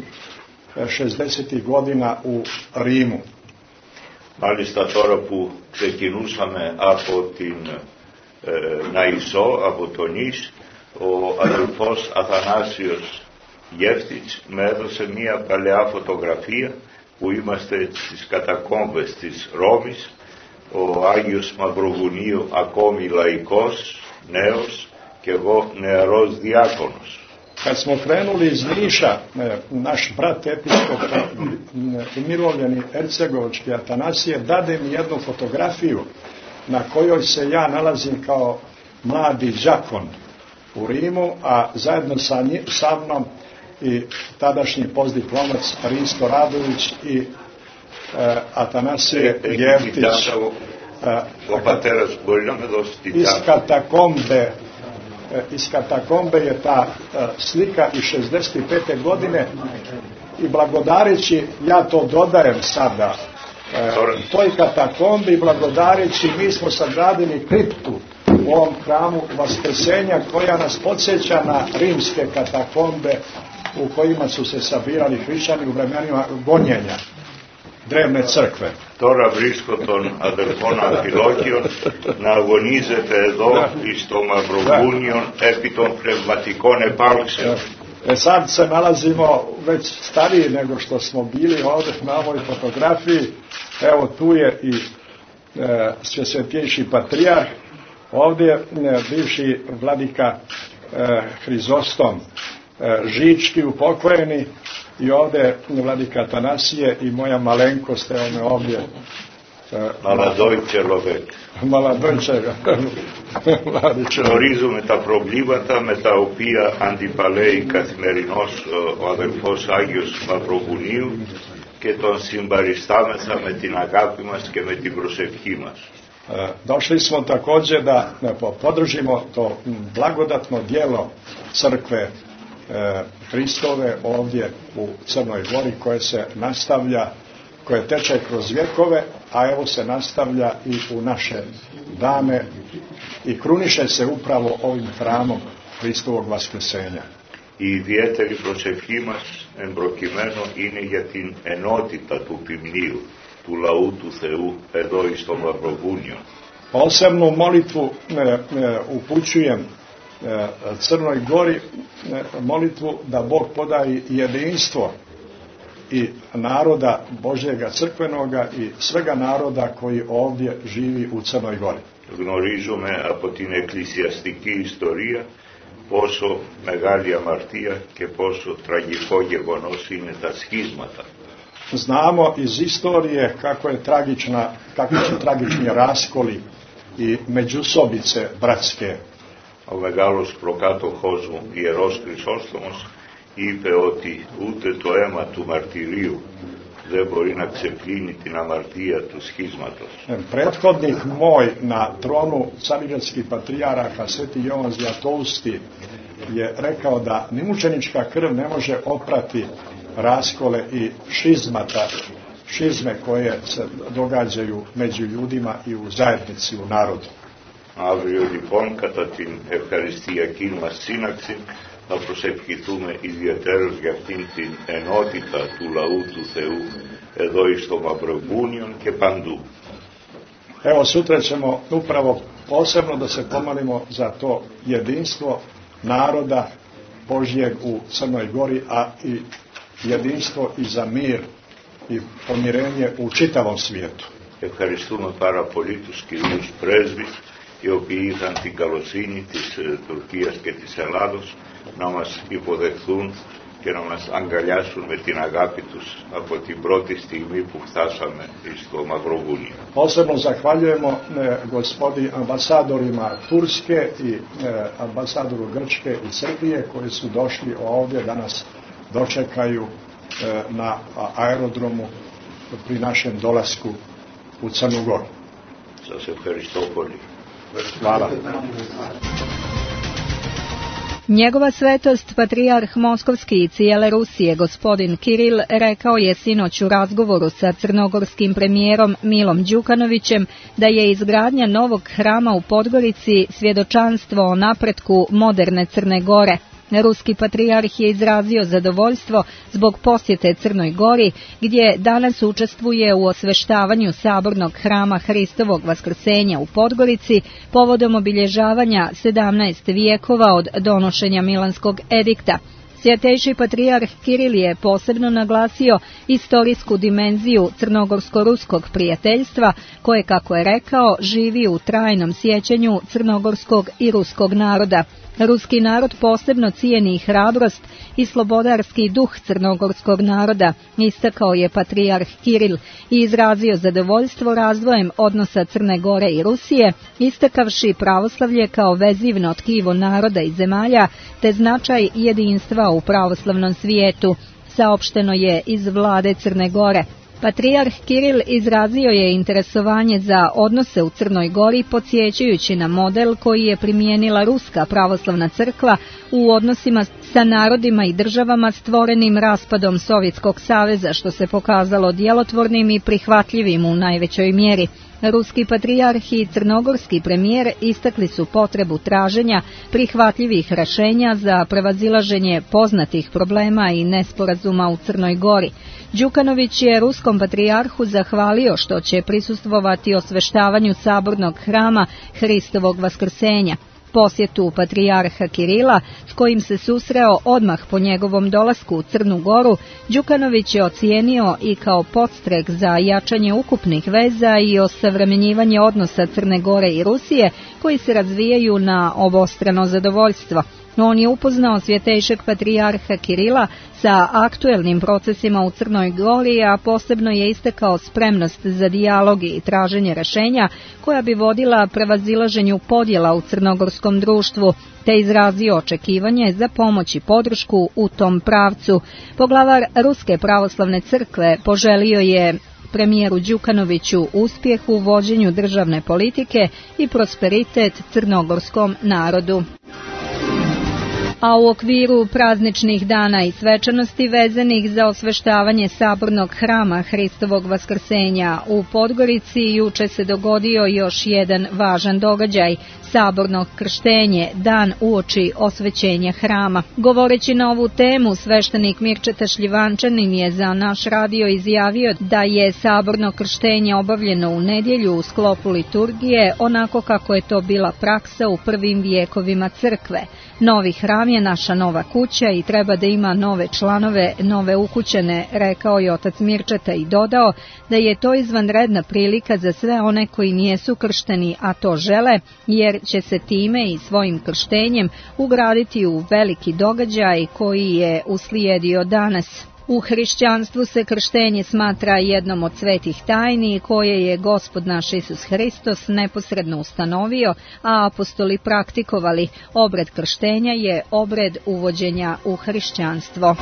60. godina u Rimu. Μάλιστα τώρα που ξεκινούσαμε από την Ναϊσό, από τον Νης, ο αδελφός Αθανάσιος Γεύτης με έδωσε μία παλαιά φωτογραφία που είμαστε στις κατακόμβες της Ρώμης, ο Άγιος Μαυροβουνίου ακόμη λαϊκός, νέος και εγώ νεαρός διάκονος. Kad smo krenuli iz Niša, naš brat episkop umirovljeni Ercegovački Atanasije dade mi jednu fotografiju na kojoj se ja nalazim kao mladi đakon u Rimu, a zajedno sa mnom i tadašnji postdiplomac Risto Radović i Atanasije Jeftić iz katakombe je ta slika iz 65. godine i blagodareći, ja to dodajem sada, toj katakombi i blagodareći mi smo sagradili kriptu u ovom hramu Vaskrsenja koja nas podsjeća na rimske katakombe u kojima su se sabirali hrišćani u vremenima gonjenja drevne crkve. Τώρα βρίσκω τον αδελφόν Αμφιλόκιον να αγωνίζεται εδώ στο Μαυροβούνιο επί των πνευματικών επάρξεων. Sad se nalazimo već stariji nego što smo bili ovdje na ovoj fotografiji. Evo tu je i Svesvetejši patrijarh, ovdje bivši vladika Hrizostom Žički upokojeni, i ovdje vladika Atanasije i moja malenkost, evo me ovdje. Μαλαδόι Τσελοβέκ. Γνωρίζουμε τα προβλήματα με τα οποία αντιπαλέει καθημερινώς ο αδελφός Άγιος Μαυροβουνίου και τον συμπαριστάμεθα με την αγάπη μας και με την προσευχή μας. Došli smo također da podržimo to blagodatno djelo crkve Hristove ovdje u Crnoj Gori koje se nastavlja, koje teče kroz vjekove, a evo se nastavlja i u naše dane i kruniše se upravo ovim hramom Χριστόβog Vaskresenja. Η ιδιαίτερη προσευχή μας εμπροκειμένο είναι για την ενότητα του ποιμνίου, του λαού του Θεού εδώ στο Μαυροβούνιο. Posebnu molitvu upućujem Crnoj Gori, molitvu da Bog podaje jedinstvo i naroda Božjega crkvenoga i svega naroda koji ovdje živi u Crnoj Gori. Γνωρίζουμε από την εκκλησιαστική ιστορία πόσο μεγάλη αμαρτία και πόσο τραγικό γεγονός είναι τα σχίσματα. Znamo iz istorije kakvi su tragični raskoli i međusobice bratske. Ο μεγάλος προκάτοχός μου, Ιερός Χρυσόστομος, είπε ότι ούτε το αίμα του μαρτυρίου δεν μπορεί να ξεπλύνει την αμαρτία του σχίσματος. Prethodnik moj na tronu carigradskih patrijarha Sveti Jovan Zlatovski je rekao da ni mučenička krv ne može oprati raskole i šizme koje se događaju među ljudima i u zajednici, u narodu. Αύριο λοιπόν κατά την ευχαριστιακή μας σύναξη θα προσευχηθούμε ιδιαίτερως για αυτήν την ενότητα του λαού του Θεού εδώ στο Μαυροβούνιο και παντού. Evo sutra ćemo upravo posebno da se pomolimo za to jedinstvo naroda Božjeg u Crnoj Gori, a i jedinstvo i za mir i pomirenje u čitavom svijetu. Ευχαριστούμε πάρα πολύ τους κυρίους πρέσβεις οι οποίοι είχαν την καλοσύνη της Τουρκίας και της Ελλάδος να μας υποδεχθούν και να μας αγκαλιάσουν με την αγάπη τους από την πρώτη στιγμή που φτάσαμε στο Μαυροβούνιο. Posebno zahvaljujemo gospodi ambasadorima Turske i ambasadoru Grčke i Srbije koji su došli ovdje da nas dočekaju na aerodromu pri našem dolasku u Crnu Goru. Σας ευχαριστώ πολύ. Hvala. Njegova svetost, patrijarh Moskovski i cijele Rusije, gospodin Kiril, rekao je sinoć u razgovoru sa crnogorskim premijerom Milom Đukanovićem da je izgradnja novog hrama u Podgorici svjedočanstvo o napretku moderne Crne Gore. Ruski patrijarh je izrazio zadovoljstvo zbog posjete Crnoj Gori, gdje danas učestvuje u osveštavanju sabornog hrama Hristovog Vaskrsenja u Podgorici povodom obilježavanja 17 vijekova od donošenja Milanskog edikta. Svjetejši patrijarh Kiril je posebno naglasio istorijsku dimenziju crnogorsko-ruskog prijateljstva, koje, kako je rekao, živi u trajnom sjećanju crnogorskog i ruskog naroda. Ruski narod posebno cijeni hrabrost i slobodarski duh crnogorskog naroda, istakao je patrijarh Kiril i izrazio zadovoljstvo razvojem odnosa Crne Gore i Rusije, istakavši pravoslavlje kao vezivno tkivo naroda i zemalja, te značaj jedinstva u pravoslavnom svijetu, saopšteno je iz vlade Crne Gore. Patrijarh Kiril izrazio je interesovanje za odnose u Crnoj Gori, podsjećajući na model koji je primijenila Ruska pravoslavna crkva u odnosima sa narodima i državama stvorenim raspadom Sovjetskog saveza, što se pokazalo djelotvornim i prihvatljivim u najvećoj mjeri. Ruski patrijarh i crnogorski premijer istakli su potrebu traženja prihvatljivih rješenja za prevazilaženje poznatih problema i nesporazuma u Crnoj Gori. Đukanović je ruskom patrijarhu zahvalio što će prisustvovati osveštavanju sabornog hrama Hristovog Vaskrsenja. Posjetu patrijarha Kirila, s kojim se susreo odmah po njegovom dolasku u Crnu Goru, Đukanović je ocijenio i kao podstrek za jačanje ukupnih veza i osavremenjivanje odnosa Crne Gore i Rusije, koji se razvijaju na obostrano zadovoljstvo. On je upoznao svjetejšeg patrijarha Kirila sa aktuelnim procesima u Crnoj Gori, a posebno je istakao spremnost za dijalog i traženje rješenja koja bi vodila prevazilaženju podjela u crnogorskom društvu, te izrazio očekivanje za pomoć i podršku u tom pravcu. Poglavar Ruske pravoslavne crkve poželio je premijeru Đukanoviću uspjeh u vođenju državne politike i prosperitet crnogorskom narodu. A u okviru prazničnih dana i svečanosti vezanih za osveštavanje sabornog hrama Hristovog vaskrsenja u Podgorici juče se dogodio još jedan važan događaj, saborno krštenje, dan uoči osvećenja hrama. Govoreći na ovu temu, sveštenik Mirčeta Šljivančanin je za naš radio izjavio da je saborno krštenje obavljeno u nedjelju u sklopu liturgije, onako kako je to bila praksa u prvim vijekovima crkve. Novi hram je naša nova kuća i treba da ima nove članove, nove ukućene, rekao je otac Mirčeta i dodao da je to izvanredna prilika za sve one koji nijesu kršteni, a to žele, jer će se time i svojim krštenjem ugraditi u veliki događaj koji je uslijedio danas. U hrišćanstvu se krštenje smatra jednom od svetih tajni koje je Gospod naš Isus Hristos neposredno ustanovio, a apostoli praktikovali. Obred krštenja je obred uvođenja u hrišćanstvo.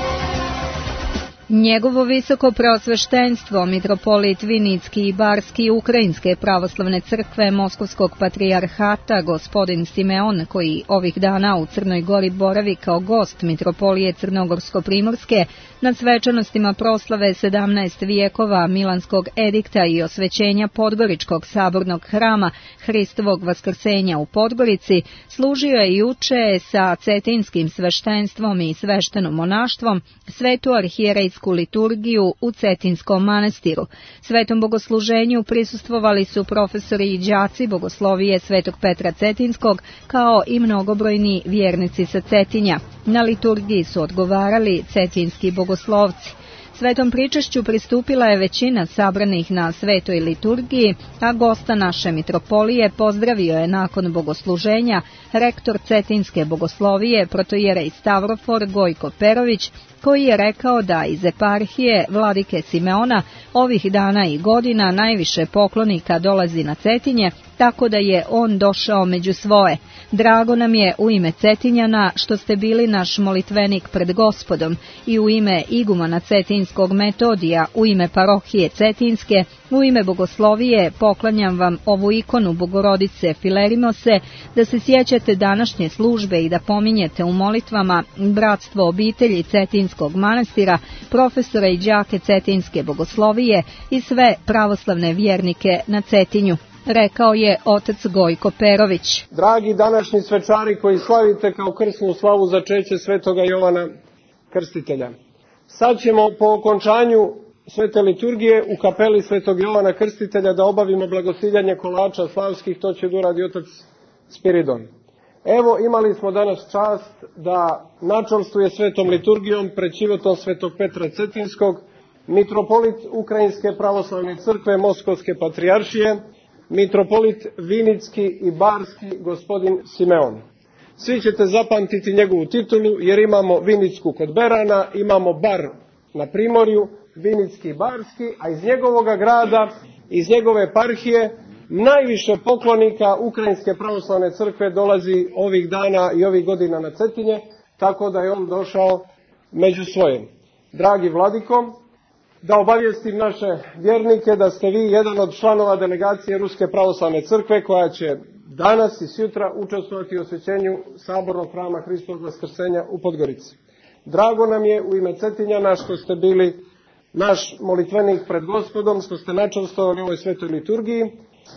Njegovo visoko preosveštenstvo, mitropolit Vinicki i Barski Ukrajinske pravoslavne crkve Moskovskog patrijarhata, gospodin Simeon, koji ovih dana u Crnoj Gori boravi kao gost mitropolije Crnogorsko-Primorske, na svečanostima proslave 17 vijekova Milanskog edikta i osvećenja Podgoričkog sabornog hrama Hristovog vaskrsenja u Podgorici, služio je juče sa cetinskim sveštenstvom i sveštenom monaštvom svetu arhijerejsku liturgiju u Cetinskom manastiru. Svetom bogosluženju prisustvovali su profesori i đaci bogoslovije Svetog Petra Cetinskog, kao i mnogobrojni vjernici sa Cetinja. Na liturgiji su odgovarali cetinski bogoslovci. Svetom pričašću pristupila je većina sabranih na svetoj liturgiji, a gosta naše mitropolije pozdravio je nakon bogosluženja rektor Cetinske bogoslovije protojerej Stavrofor Gojko Perović, koji je rekao da iz eparhije vladike Simeona ovih dana i godina najviše poklonika dolazi na Cetinje, tako da je on došao među svoje. Drago nam je u ime Cetinjana što ste bili naš molitvenik pred Gospodom i u ime igumana Cetinskog Metodija, u ime parohije Cetinske, u ime bogoslovije poklanjam vam ovu ikonu Bogorodice Filerimose, da se sjećate današnje službe i da pominjete u molitvama bratstvo obitelji Cetinskog manastira, profesora i đake Cetinske bogoslovije i sve pravoslavne vjernike na Cetinju, rekao je otac Gojko Perović. Dragi današnji svečari koji slavite kao krsnu slavu začeće svetoga Jovana Krstitelja. Sad ćemo po okončanju svete liturgije u kapeli svetog Jovana Krstitelja da obavimo blagosiljanje kolača slavskih, to će da uradi otac Spiridon. Evo, imali smo danas čast da načelstvuje svetom liturgijom pred ćivotom svetog Petra Cetinskog mitropolit Ukrajinske pravoslavne crkve Moskovske patrijaršije, mitropolit Vinicki i Barski gospodin Simeon. Svi ćete zapamtiti njegovu titulu jer imamo Vinicku kod Berana, imamo Bar na Primorju, Vinicki i Barski, a iz njegovoga grada, iz njegove eparhije, najviše poklonika Ukrajinske pravoslavne crkve dolazi ovih dana i ovih godina na Cetinje, tako da je on došao među svoje. Dragi vladiko, da obavijestim naše vjernike da ste vi jedan od članova delegacije Ruske pravoslavne crkve koja će danas i sutra učestvovati u osvećenju sabornog hrama Hristovog vaskrsenja u Podgorici. Drago nam je u ime Cetinjana što ste bili naš molitvenik pred Gospodom, što ste načelstvovali u ovoj svetoj liturgiji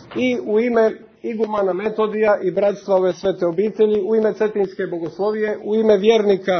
i u ime igumana Metodija i bratstva ove svete obitelji, u ime Cetinske bogoslovije, u ime vjernika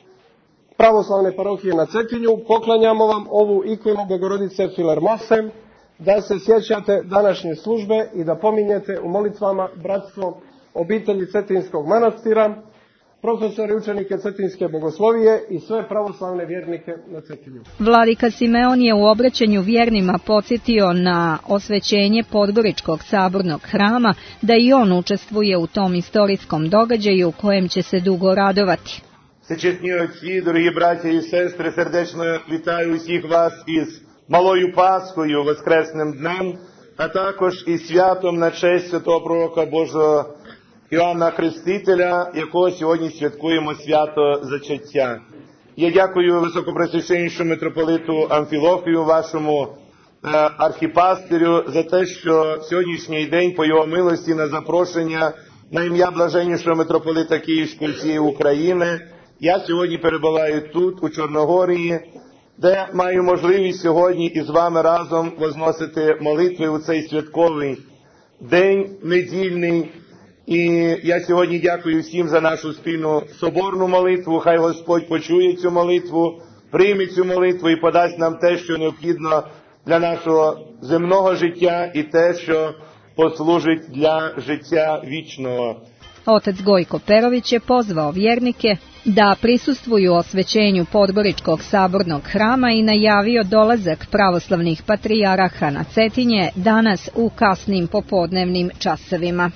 pravoslavne parohije na Cetinju, poklanjamo vam ovu ikonu Bogorodice Filermose, da se sjećate današnje službe i da pominjete u molitvama bratstvo obitelji Cetinskog manastira, profesori i učenike Cetinske bogoslovije i sve pravoslavne vjernike na Cetinju. Vladika Simeon je u obraćanju vjernima podsjetio na osvećenje Podgoričkog sabornog hrama, da i on učestvuje u tom istorijskom događaju kojem će se dugo radovati. Сечетні отці, дорогі браття і сестри, сердечно вітаю усіх вас із Малою Пасхою, Воскресним днем, а також із святом на честь святого пророка Божого Іоанна Хрестителя, якого сьогодні святкуємо свято зачаття. Я дякую високопресвященнішому митрополиту Амфілохію, вашому архіпастирю, за те, що сьогоднішній день по його милості на запрошення на ім'я блаженнішого митрополита Київської всієї України. Я сьогодні перебуваю тут, у Чорногорії, де маю можливість сьогодні із вами разом возносити молитви у цей святковий день недільний. І я сьогодні дякую всім за нашу спільну соборну молитву. Хай Господь почує цю молитву, прийме цю молитву і подасть нам те, що необхідно для нашого земного життя і те, що послужить для життя vječnog. Otac Gojko Perović je pozvao vjernike da prisustvuju osvećenju Podgoričkog sabornog hrama i najavio dolazak pravoslavnih patrijaraha na Cetinje danas u kasnim popodnevnim časovima.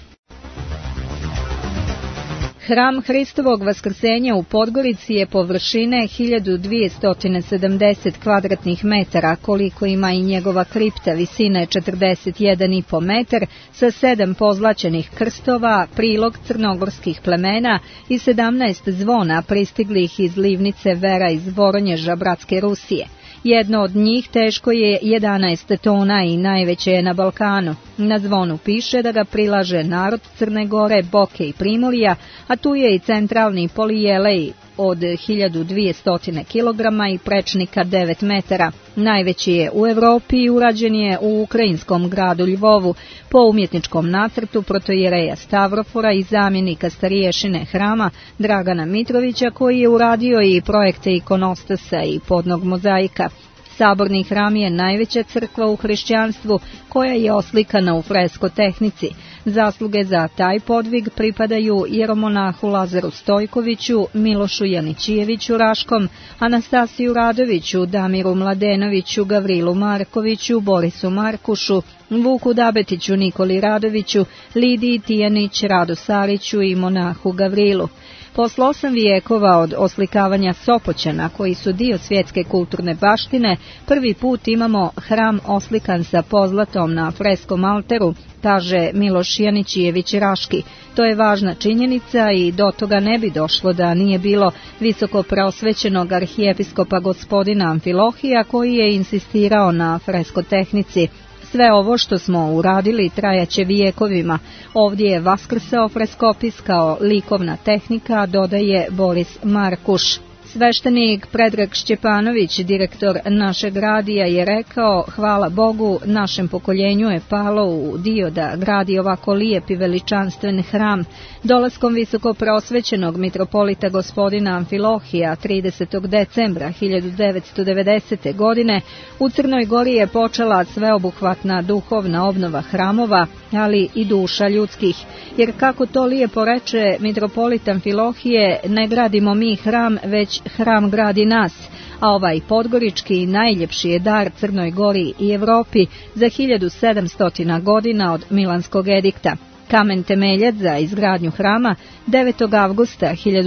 Hram Hristovog Vaskrsenja u Podgorici je površine 1270 kvadratnih metara, koliko ima i njegova kripta, visine 41,5 metar, sa 7 pozlaćenih krstova, prilog crnogorskih plemena i 17 zvona pristiglih iz livnice Vera iz Voronježa, bratske Rusije. Jedno od njih teško je 11 tona i najveće je na Balkanu. Na zvonu piše da ga prilaže narod Crne Gore, Boke i Primorja, a tu je i centralni polijelej od 1200 kg i prečnika 9 metara. Najveći je u Evropi i urađen je u ukrajinskom gradu Ljovu po umjetničkom nacrtu protojereja Stavrofora i zamjenika stariješine hrama Dragana Mitrovića, koji je uradio i projekte ikonostasa i podnog mozaika. Saborni hram je najveća crkva u hrišćanstvu koja je oslikana u fresko tehnici. Zasluge za taj podvig pripadaju jeromonahu Lazaru Stojkoviću, Milošu Janićijeviću Raškom, Anastasiju Radoviću, Damiru Mladenoviću, Gavrilu Markoviću, Borisu Markušu, Vuku Dabetiću, Nikoli Radoviću, Lidiji Tijanić, Radu Sariću i monahu Gavrilu. Posle 8 vijekova od oslikavanja Sopoćana, koji su dio svjetske kulturne baštine, prvi put imamo hram oslikan sa pozlatom na freskom alteru, kaže Miloš Janićijević Raški. To je važna činjenica i do toga ne bi došlo da nije bilo visoko preosvećenog arhijepiskopa gospodina Amfilohija, koji je insistirao na freskotehnici. Sve ovo što smo uradili trajaće vijekovima. Ovdje je vaskrsao freskopis kao likovna tehnika, dodaje Boris Markuš. Sveštenik Predrag Šćepanović, direktor našeg radija, je rekao: hvala Bogu, našem pokoljenju je palo u dio da gradi ovako lijep i veličanstven hram. Dolaskom visoko preosvećenog mitropolita gospodina Amfilohija 30. decembra 1990. godine u Crnoj Gori je počela sveobuhvatna duhovna obnova hramova, ali i duša ljudskih. Jer kako to lijepo reče mitropolit Amfilohije, ne gradimo mi hram, već hram gradi nas, a ovaj podgorički najljepši je dar Crnoj Gori i Evropi za 1700 godina od Milanskog edikta. Kamen temeljac za izgradnju hrama 9. avgusta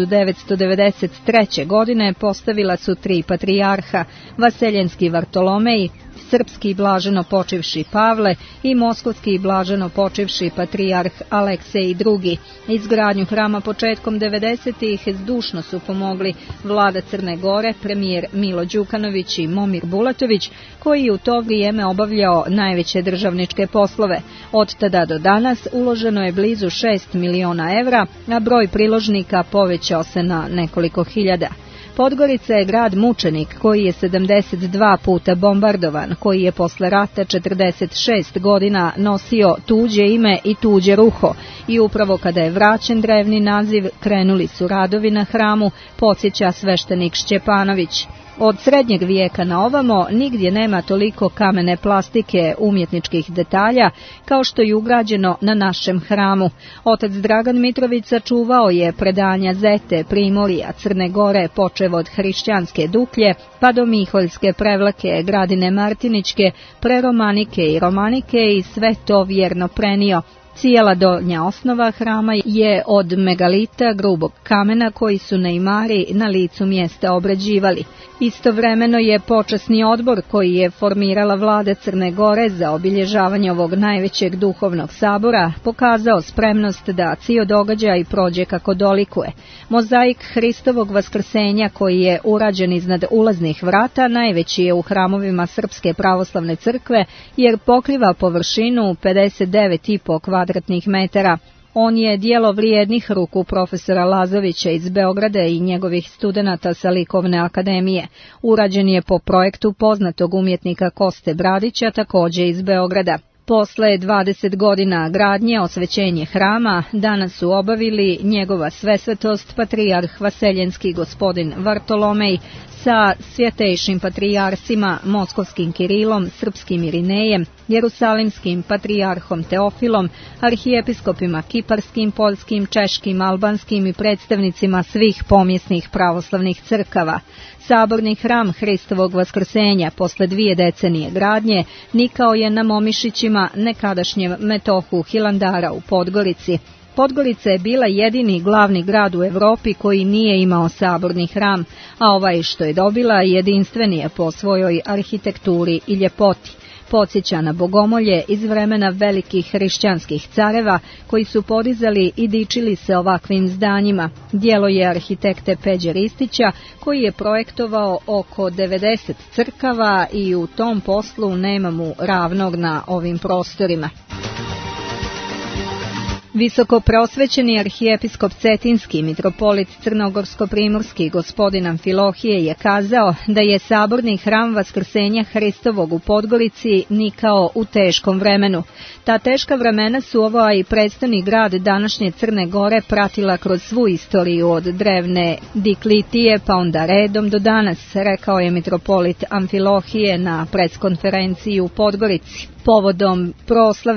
1993. godine postavila su 3 patrijarha, Vaseljenski Vartolomej, srpski blaženo počivši Pavle i moskovski blaženo počivši patrijarh Aleksej II. Izgradnju hrama početkom 90-ih zdušno su pomogli vlada Crne Gore, premijer Milo Đukanović i Momir Bulatović, koji je u to vrijeme obavljao najveće državničke poslove. Od tada do danas uloženo je blizu 6 miliona evra, a broj priložnika povećao se na nekoliko hiljada. Podgorica je grad mučenik koji je 72 puta bombardovan, koji je posle rata 46 godina nosio tuđe ime i tuđe ruho i upravo kada je vraćen drevni naziv krenuli su radovi na hramu, podsjeća sveštenik Šćepanović. Od srednjeg vijeka na ovamo nigdje nema toliko kamene plastike umjetničkih detalja kao što je ugrađeno na našem hramu. Otac Dragan Mitrović sačuvao je predanja Zete, Primorja, Crne Gore, počev od hrišćanske Duklje pa do Miholjske Prevlake, Gradine Martiničke, Preromanike i Romanike i sve to vjerno prenio. Cijela donja osnova hrama je od megalita, grubog kamena koji su neimari na licu mjesta obrađivali. Istovremeno je počasni odbor koji je formirala vlada Crne Gore za obilježavanje ovog najvećeg duhovnog sabora pokazao spremnost da cijel događaj prođe kako dolikuje. Mozaik Hristovog Vaskrsenja koji je urađen iznad ulaznih vrata najveći je u hramovima Srpske pravoslavne crkve jer pokriva površinu 59,5 kvadratnih metara. On je dijelo vrijednih ruku profesora Lazovića iz Beograda i njegovih studenata sa Likovne akademije. Urađen je po projektu poznatog umjetnika Koste Bradića, također iz Beograda. Posle 20 godina gradnje, osvećenje hrama danas su obavili njegova svesvetost patrijarh Vaseljenski gospodin Vartolomej sa svjetejšim patrijarsima Moskovskim Kirilom, Srpskim Irinejem, Jerusalimskim patrijarhom Teofilom, arhijepiskopima Kiparskim, Poljskim, Češkim, Albanskim i predstavnicima svih pomjesnih pravoslavnih crkava. Saborni hram Hristovog vaskrsenja posle 2 decenije gradnje nikao je na Momišićima, nekadašnjem metohu Hilandara u Podgorici. Podgorica je bila jedini glavni grad u Evropi koji nije imao saborni hram, a ovaj što je dobila jedinstven je po svojoj arhitekturi i ljepoti. Podsjeća na bogomolje iz vremena velikih hrišćanskih careva koji su podizali i dičili se ovakvim zdanjima. Djelo je arhitekte Peđe Ristića koji je projektovao oko 90 crkava i u tom poslu nema mu ravnog na ovim prostorima. Visoko preosvećeni arhijepiskop Cetinski, mitropolit Crnogorsko-primorski gospodin Amfilohije je kazao da je saborni hram Vaskrsenja Hristovog u Podgorici nikao u teškom vremenu. Ta teška vremena su ovaj prestoni grad današnje Crne Gore pratila kroz svu istoriju od drevne Diklitije pa onda redom do danas, rekao je mitropolit Amfilohije na preskonferenciji u Podgorici. Povodom proslave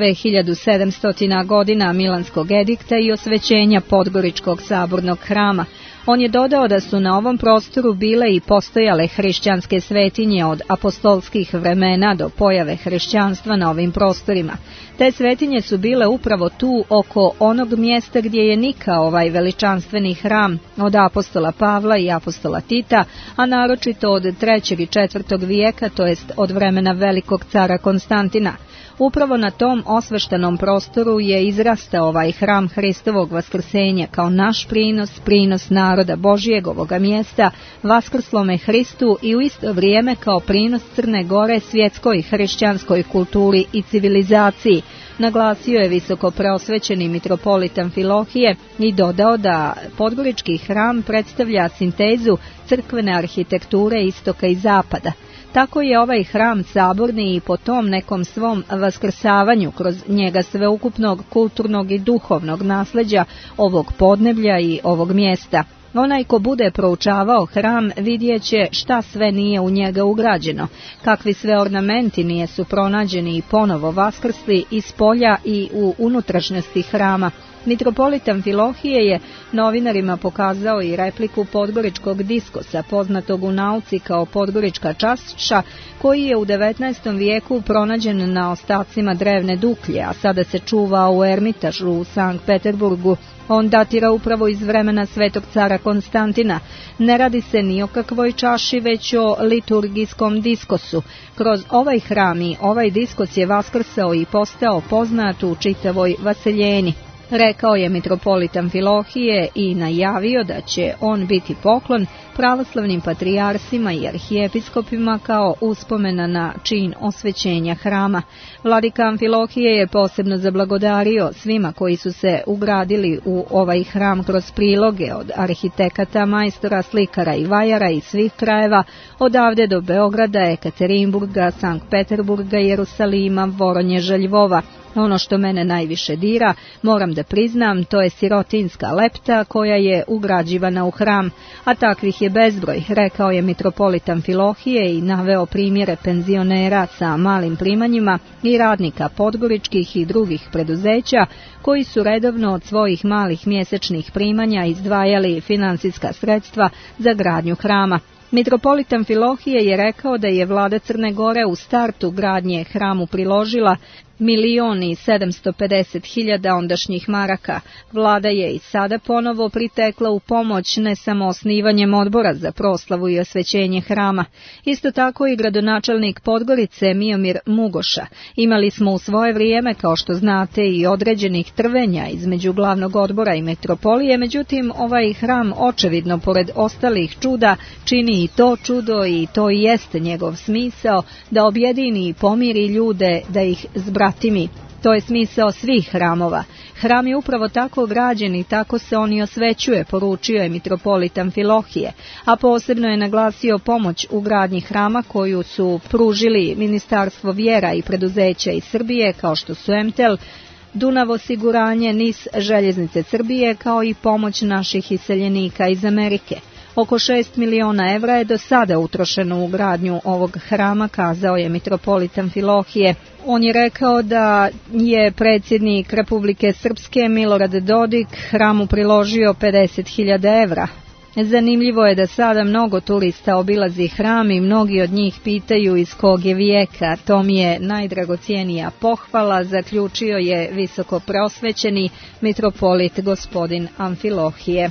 1700 godina Milanskog edikta i osvećenja Podgoričkog sabornog hrama. On je dodao da su na ovom prostoru bile i postojale hrišćanske svetinje od apostolskih vremena do pojave hrišćanstva na ovim prostorima. Te svetinje su bile upravo tu oko onog mjesta gdje je nikao ovaj veličanstveni hram od apostola Pavla i apostola Tita, a naročito od 3. i 4. vijeka, to jest od vremena velikog cara Konstantina. Upravo na tom osveštanom prostoru je izrastao ovaj hram Hristovog vaskrsenja kao naš prinos naroda Božijeg ovoga mjesta, vaskrslome Hristu i u isto vrijeme kao prinos Crne Gore svjetskoj hrišćanskoj kulturi i civilizaciji, naglasio je visoko preosvećeni mitropolit Amfilohije i dodao da Podgorički hram predstavlja sintezu crkvene arhitekture istoka i zapada. Tako je ovaj hram saborni i po tom nekom svom vaskrsavanju kroz njega sveukupnog kulturnog i duhovnog nasljeđa ovog podneblja i ovog mjesta. Onaj ko bude proučavao hram vidjet će šta sve nije u njega ugrađeno, kakvi sve ornamenti nije su pronađeni i ponovo vaskrsli iz polja i u unutrašnjosti hrama. Mitropolit Amfilohije je novinarima pokazao i repliku podgoričkog diskosa, poznatog u nauci kao podgorička čaša, koji je u 19. vijeku pronađen na ostacima drevne duklje, a sada se čuva u Ermitažu u Sankt Peterburgu. On datira upravo iz vremena svetog cara Konstantina. Ne radi se ni o kakvoj čaši, već o liturgijskom diskosu. Kroz ovaj hram i ovaj diskos je vaskrsao i postao poznat u čitavoj Vaseljeni, rekao je mitropolit Amfilohije i najavio da će on biti poklon pravoslavnim patrijarsima i arhijepiskopima kao uspomena na čin osvećenja hrama. Vladika Amfilohije je posebno zablagodario svima koji su se ugradili u ovaj hram kroz priloge od arhitekata, majstora, slikara i vajara iz svih krajeva, odavde do Beograda, Ekaterinburga, Sankt Peterburga, Jerusalima, Voronježa, Ljvova. Ono što mene najviše dira, moram da priznam, to je sirotinska lepta koja je ugrađivana u hram, a takvih je bezbroj, rekao je mitropolit Amfilohije i naveo primjere penzionera sa malim primanjima i radnika podgoričkih i drugih preduzeća koji su redovno od svojih malih mjesečnih primanja izdvajali financijska sredstva za gradnju hrama. Mitropolit Amfilohije je rekao da je vlada Crne Gore u startu gradnje hramu priložila 1.750.000 ondašnjih maraka. Vlada je i sada ponovo pritekla u pomoć ne samo osnivanjem odbora za proslavu i osvećenje hrama. Isto tako i gradonačelnik Podgorice Miomir Mugoša. Imali smo u svoje vrijeme, kao što znate, i određenih trvenja između glavnog odbora i metropolije, međutim ovaj hram očevidno pored ostalih čuda čini i to čudo i to i jeste njegov smisao da objedini i pomiri ljude, da ih zbratimi. To je smisao svih hramova. Hram je upravo tako građen i tako se on i osvećuje, poručio je mitropolit Amfilohije, a posebno je naglasio pomoć u gradnji hrama koju su pružili Ministarstvo vjera i preduzeća iz Srbije kao što su MTEL, Dunav osiguranje, NIS, Željeznice Srbije, kao i pomoć naših iseljenika iz Amerike. Oko 6 miliona evra je do sada utrošeno u gradnju ovog hrama, kazao je mitropolit Amfilohije. On je rekao da je predsjednik Republike Srpske Milorad Dodik hramu priložio 50.000 evra. Zanimljivo je da sada mnogo turista obilazi hram i mnogi od njih pitaju iz kog je vijeka. To mi je najdragocjenija pohvala, zaključio je visoko prosvećeni mitropolit gospodin Amfilohije.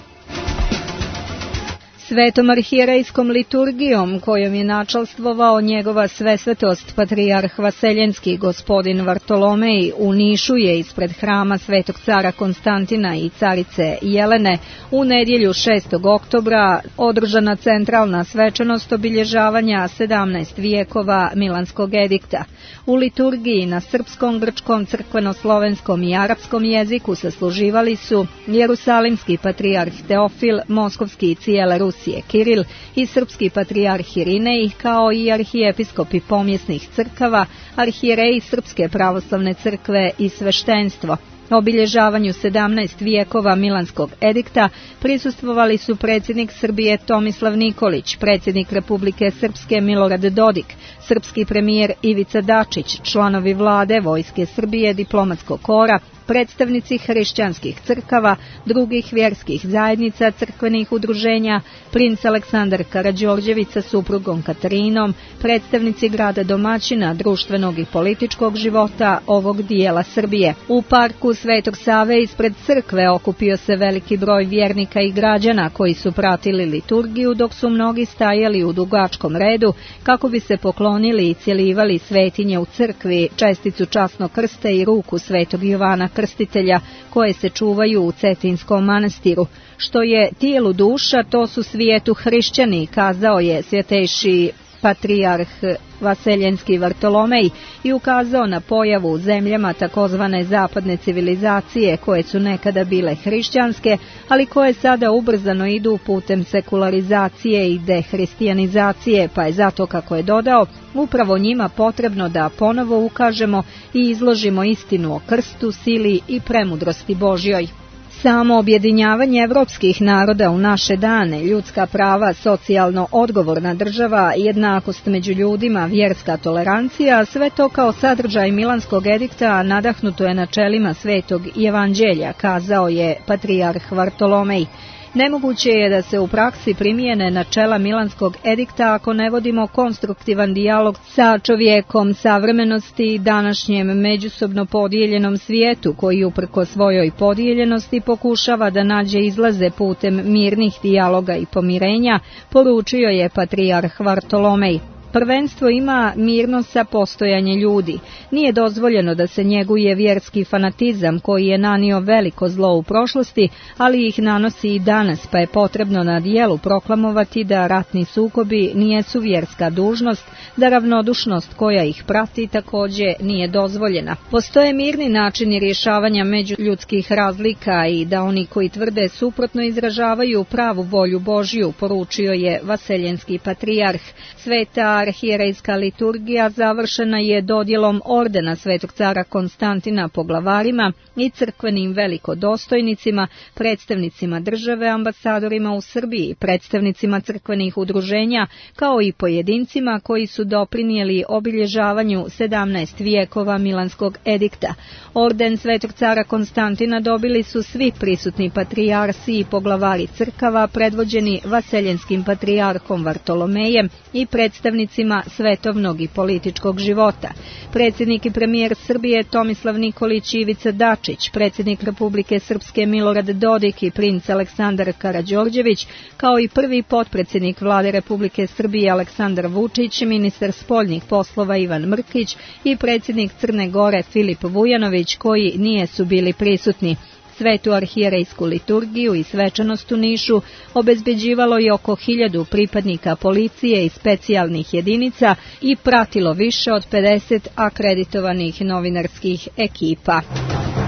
Svetom arhijerejskom liturgijom kojom je načalstvovao njegova svesvetost patrijarh Vaseljenski gospodin Vartolomej u Nišu je ispred hrama Svetog cara Konstantina i carice Jelene u nedjelju 6. oktobra održana centralna svečanost obilježavanja 17 vijekova Milanskog edikta. U liturgiji na srpskom, grčkom, crkveno-slovenskom i arapskom jeziku sasluživali su jerusalimski patrijarh Teofil, moskovski i cijele Rusije Kiril i srpski patrijarh Irinej, kao i arhijepiskopi pomjesnih crkava, arhijereji Srpske pravoslavne crkve i sveštenstvo. Obilježavanju 17 vijekova Milanskog edikta prisustvovali su predsjednik Srbije Tomislav Nikolić, predsjednik Republike Srpske Milorad Dodik, srpski premijer Ivica Dačić, članovi vlade, Vojske Srbije, diplomatskog kora, predstavnici hrišćanskih crkava, drugih vjerskih zajednica, crkvenih udruženja, princ Aleksandar Karađorđević sa suprugom Katarinom, predstavnici grada domaćina, društvenog i političkog života ovog dijela Srbije. U parku Svetog Save ispred crkve okupio se veliki broj vjernika i građana koji su pratili liturgiju, dok su mnogi stajali u dugačkom redu kako bi se poklonili i cjelivali svetinje u crkvi, česticu časnog krsta i ruku Svetog Jovana Krstitelja, koje se čuvaju u Cetinskom manastiru. Što je tijelu duša, to su svijetu hrišćani, kazao je svjetejši patrijarh Vaseljenski Vartolomej i ukazao na pojavu u zemljama takozvane zapadne civilizacije koje su nekada bile hrišćanske, ali koje sada ubrzano idu putem sekularizacije i dehrišćanizacije, pa je zato, kako je dodao, upravo njima potrebno da ponovo ukažemo i izložimo istinu o krstu, sili i premudrosti Božjoj. Samo objedinjavanje evropskih naroda u naše dane, ljudska prava, socijalno odgovorna država, jednakost među ljudima, vjerska tolerancija, sve to kao sadržaj Milanskog edikta nadahnuto je načelima Svetog Evanđelja, kazao je patrijarh Vartolomej. Nemoguće je da se u praksi primijene načela Milanskog edikta ako ne vodimo konstruktivan dijalog sa čovjekom savremenosti i današnjem međusobno podijeljenom svijetu koji uprko svojoj podijeljenosti pokušava da nađe izlaze putem mirnih dijaloga i pomirenja, poručio je patrijarh Vartolomej. Prvenstvo ima mirno sapostojanje ljudi. Nije dozvoljeno da se njeguje vjerski fanatizam koji je nanio veliko zlo u prošlosti, ali ih nanosi i danas, pa je potrebno na dijelu proklamovati da ratni sukobi nijesu vjerska dužnost, da ravnodušnost koja ih prati također nije dozvoljena. Postoje mirni načini rješavanja međuljudskih razlika i da oni koji tvrde suprotno izražavaju pravu volju Božju, poručio je Vaseljenski patrijarh. Sveta arhijerejska liturgija završena je dodjelom ordena Svetog cara Konstantina poglavarima i crkvenim velikodostojnicima, predstavnicima države, ambasadorima u Srbiji, predstavnicima crkvenih udruženja, kao i pojedincima koji su doprinijeli obilježavanju 17 vijekova Milanskog edikta. Orden Svetog cara Konstantina dobili su svi prisutni patrijarsi i poglavari crkava, predvođeni Vaseljenskim patrijarhom Vartolomejem i predstavnicima svetovnog i političkog života. Predsjednik i premijer Srbije Tomislav Nikolić i Ivica Dačić, predsjednik Republike Srpske Milorad Dodik i princ Aleksandar Karađorđević, kao i prvi potpredsjednik vlade Republike Srbije Aleksandar Vučić, ministar spoljnih poslova Ivan Mrkić i predsjednik Crne Gore Filip Vujanović, koji nisu bili prisutni. Svetu arhijerejsku liturgiju i svečanost u Nišu obezbeđivalo je oko 1000 pripadnika policije i specijalnih jedinica i pratilo više od 50 akreditovanih novinarskih ekipa.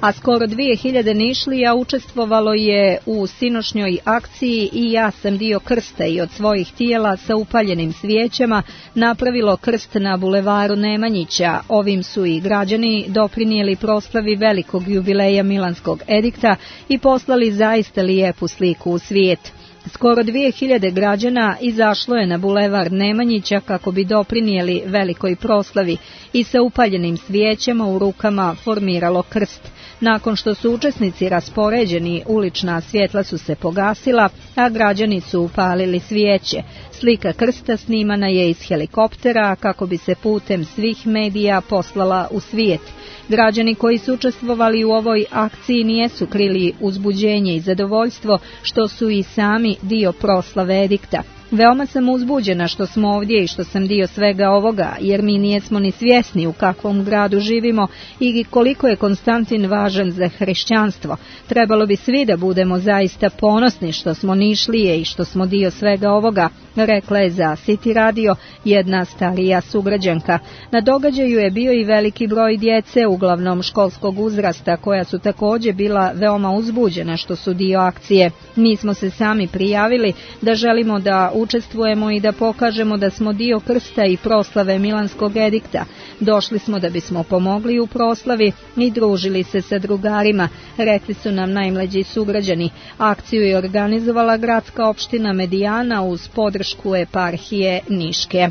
a skoro 2000 Nišlija učestvovalo je u sinošnjoj akciji I ja sam dio krsta i od svojih tijela sa upaljenim svijećama napravilo krst na bulevaru Nemanjića. Ovim su I građani doprinijeli proslavi velikog jubileja Milanskog edikta I poslali zaista lijepu sliku u svijet. Skoro 2000 građana izašlo je na bulevar Nemanjića kako bi doprinijeli velikoj proslavi I sa upaljenim svijećama u rukama formiralo krst. Nakon što su učesnici raspoređeni, ulična svjetla su se pogasila, a građani su upalili svijeće. Slika krsta snimana je iz helikoptera kako bi se putem svih medija poslala u svijet. Građani koji su učestvovali u ovoj akciji nijesu krili uzbuđenje I zadovoljstvo što su I sami dio proslave edikta. Veoma sam uzbuđena što smo ovdje I što sam dio svega ovoga, jer mi nijesmo ni svjesni u kakvom gradu živimo I koliko je Konstantin važan za hrišćanstvo. Trebalo bi svi da budemo zaista ponosni što smo Nišlije I što smo dio svega ovoga, rekla je za City Radio jedna starija sugrađanka. Na događaju je bio I veliki broj djece, uglavnom školskog uzrasta, koja su također bila veoma uzbuđena što su dio akcije. Mi smo se sami prijavili da želimo da učestvujemo I da pokažemo da smo dio krsta I proslave Milanskog edikta. Došli smo da bismo pomogli u proslavi I družili se sa drugarima, rekli su nam najmlađi sugrađani. Akciju je organizovala gradska opština Medijana uz podršku eparhije Niške.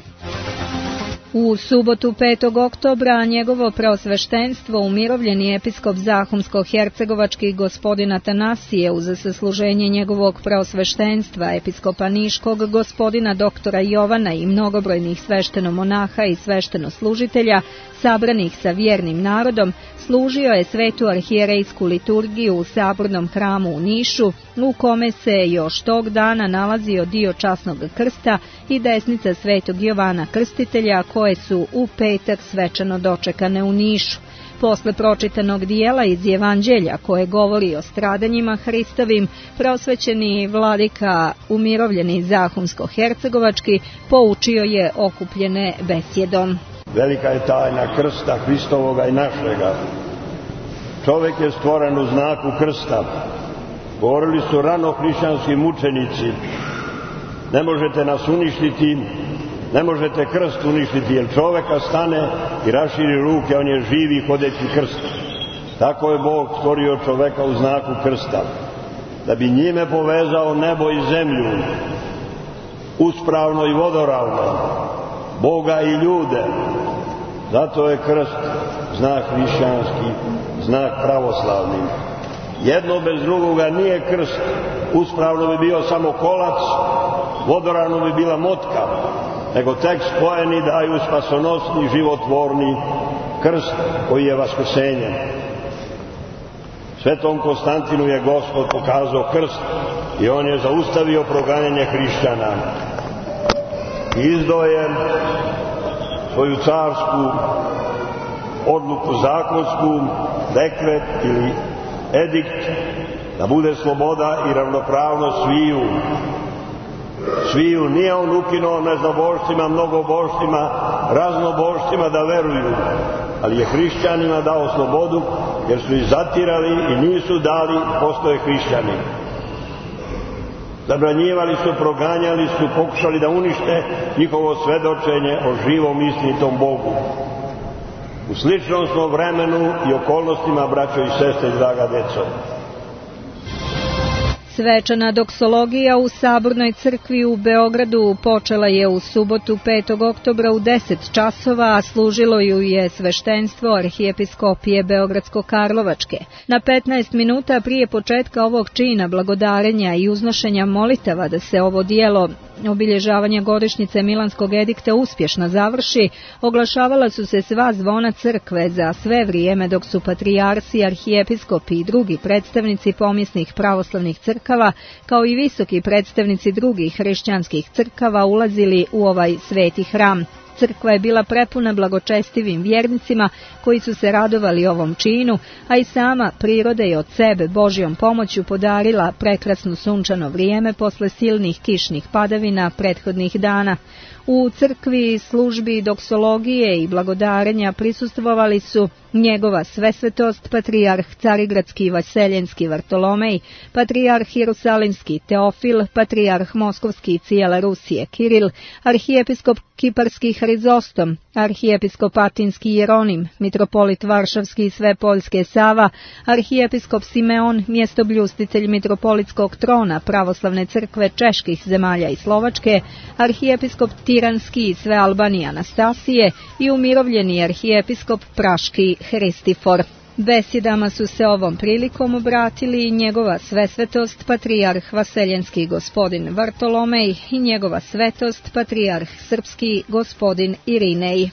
U subotu 5. oktobra njegovo preosveštenstvo umirovljeni episkop Zahumsko-hercegovački gospodin Atanasije uz sasluženje njegovog preosveštenstva episkopa Niškog gospodina doktora Jovana I mnogobrojnih sveštenomonaha I sveštenoslužitelja sabranih sa vjernim narodom služio je svetu arhijerejsku liturgiju u sabornom hramu u Nišu, u kome se još tog dana nalazio dio časnog krsta I desnica svetog Jovana Krstitelja, koje su u petak svečano dočekane u Nišu. Posle pročitanog dijela iz Evanđelja koje govori o stradanjima Hristovim, preosvećeni vladika umirovljeni Zahumsko-hercegovački poučio je okupljene besjedom. Velika je tajna krsta Hristovoga I našega. Čovjek je stvoren u znaku krsta. Govorili su rano hrišćanski mučenici: ne možete nas uništiti, ne možete krst uništiti, jer čovjeka stane I raširi ruke, on je živi hodeći krst. Tako je Bog stvorio čovjeka u znaku krsta, da bi njime povezao nebo I zemlju, uspravno I vodoravno, Boga I ljude. Zato je krst znak hrišćanski, znak pravoslavni. Jedno bez drugoga nije krst. Uspravno bi bio samo kolac, vodoravno bi bila motka, nego tek spojeni daju spasonosni, životvorni krst koji je vaskrsenje. Svetom Konstantinu je Gospod pokazao krst I on je zaustavio proganjanje hrišćana. Izdao je svoju carsku odluku zakonsku, dekret ili edikt, da bude sloboda I ravnopravnost sviju. Nije on ukinuo neznabošcima, mnogobošcima, raznobošcima da veruju, ali je hrišćanima dao slobodu, jer su ih zatirali I nisu dali postoje hrišćani. Zabranjivali su, proganjali su, pokušali da unište njihovo svedočenje o živom istinitom Bogu. U sličnom smo vremenu I okolnostima, braćo I sestre, draga deco. Svečana doksologija u Sabornoj crkvi u Beogradu počela je u subotu 5. oktobra u 10 časova, a služilo ju je sveštenstvo arhijepiskopije Beogradsko-Karlovačke. Na 15 minuta prije početka ovog čina blagodarenja I uznošenja molitava da se ovo dijelo obilježavanja godišnjice Milanskog edikta uspješno završi, oglašavala su se sva zvona crkve za sve vrijeme dok su patrijarsi, arhijepiskopi I drugi predstavnici pomjesnih pravoslavnih crkava, kao I visoki predstavnici drugih hrišćanskih crkava ulazili u ovaj sveti hram. Crkva je bila prepuna blagočestivim vjernicima koji su se radovali ovom činu, a I sama priroda je od sebe Božjom pomoću podarila prekrasno sunčano vrijeme posle silnih kišnih padavina prethodnih dana. U crkvi službi doksologije i blagodarenja prisustvovali su njegova svesvetost patrijarh Carigradski Vaseljenski Vartolomej, patrijarh Jerusalimski Teofil, patrijarh Moskovski cijele Rusije Kiril, arhijepiskop Kiparski Hrizostom, arhijepiskop Atinski Jeronim, mitropolit Varšavski i Svepoljske Sava, arhijepiskop Simeon, mjestobljustitelj mitropolitskog trona Pravoslavne crkve čeških zemalja i Slovačke, arhijepiskop Tiranski i sve Albanije Anastasije i umirovljeni arhijepiskop Praški Hristifor. Besedama su se ovom prilikom obratili njegova svesvetost patrijarh Vaseljenski gospodin Vartolomej i njegova svetost patrijarh srpski gospodin Irinej.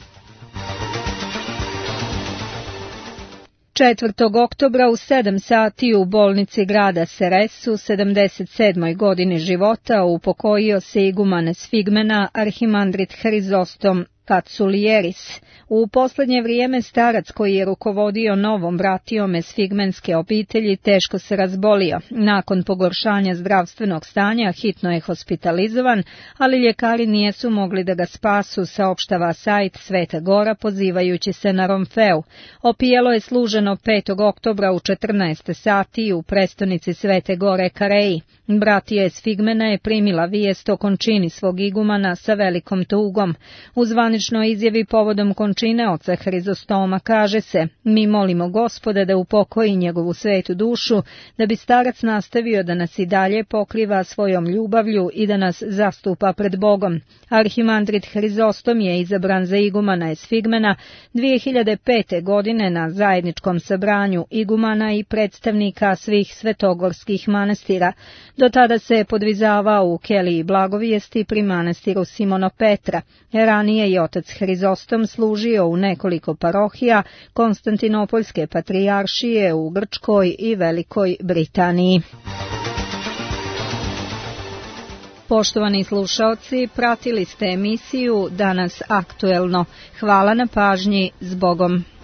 4. oktobra u 7 sati u bolnici grada Seresu, 77. godini života, upokojio se iguman Sfigmena arhimandrit Hrizostom Katsulijeris. U posljednje vrijeme starac koji je rukovodio novom bratijom Sfigmenske obitelji teško se razbolio. Nakon pogoršanja zdravstvenog stanja hitno je hospitalizovan, ali ljekari nisu mogli da ga spasu, saopštava sajt Sveta Gora pozivajući se na Romfeu. Opijelo je služeno 5. oktobra u 14 sati u prestonici Svete Gore Kareji. Bratija Sfigmena je primila vijest o končini svog igumana sa velikom tugom. U zvaničnoj izjavi povodom končine oca Hrizostoma kaže se: mi molimo Gospoda da upokoji njegovu svetu dušu, da bi starac nastavio da nas i dalje pokriva svojom ljubavlju i da nas zastupa pred Bogom. Arhimandrit Hrizostom je izabran za igumana Sfigmena 2005. godine na zajedničkom sabranju igumana i predstavnika svih svetogorskih manastira. Do tada se je podvizavao u keliji blagovijesti pri manastiru Simona Petra. Ranije je otac Hrizostom služio u nekoliko parohija Konstantinopoljske patrijaršije u Grčkoj i Velikoj Britaniji. Poštovani slušaoci, pratili ste emisiju Danas aktuelno. Hvala na pažnji, s Bogom.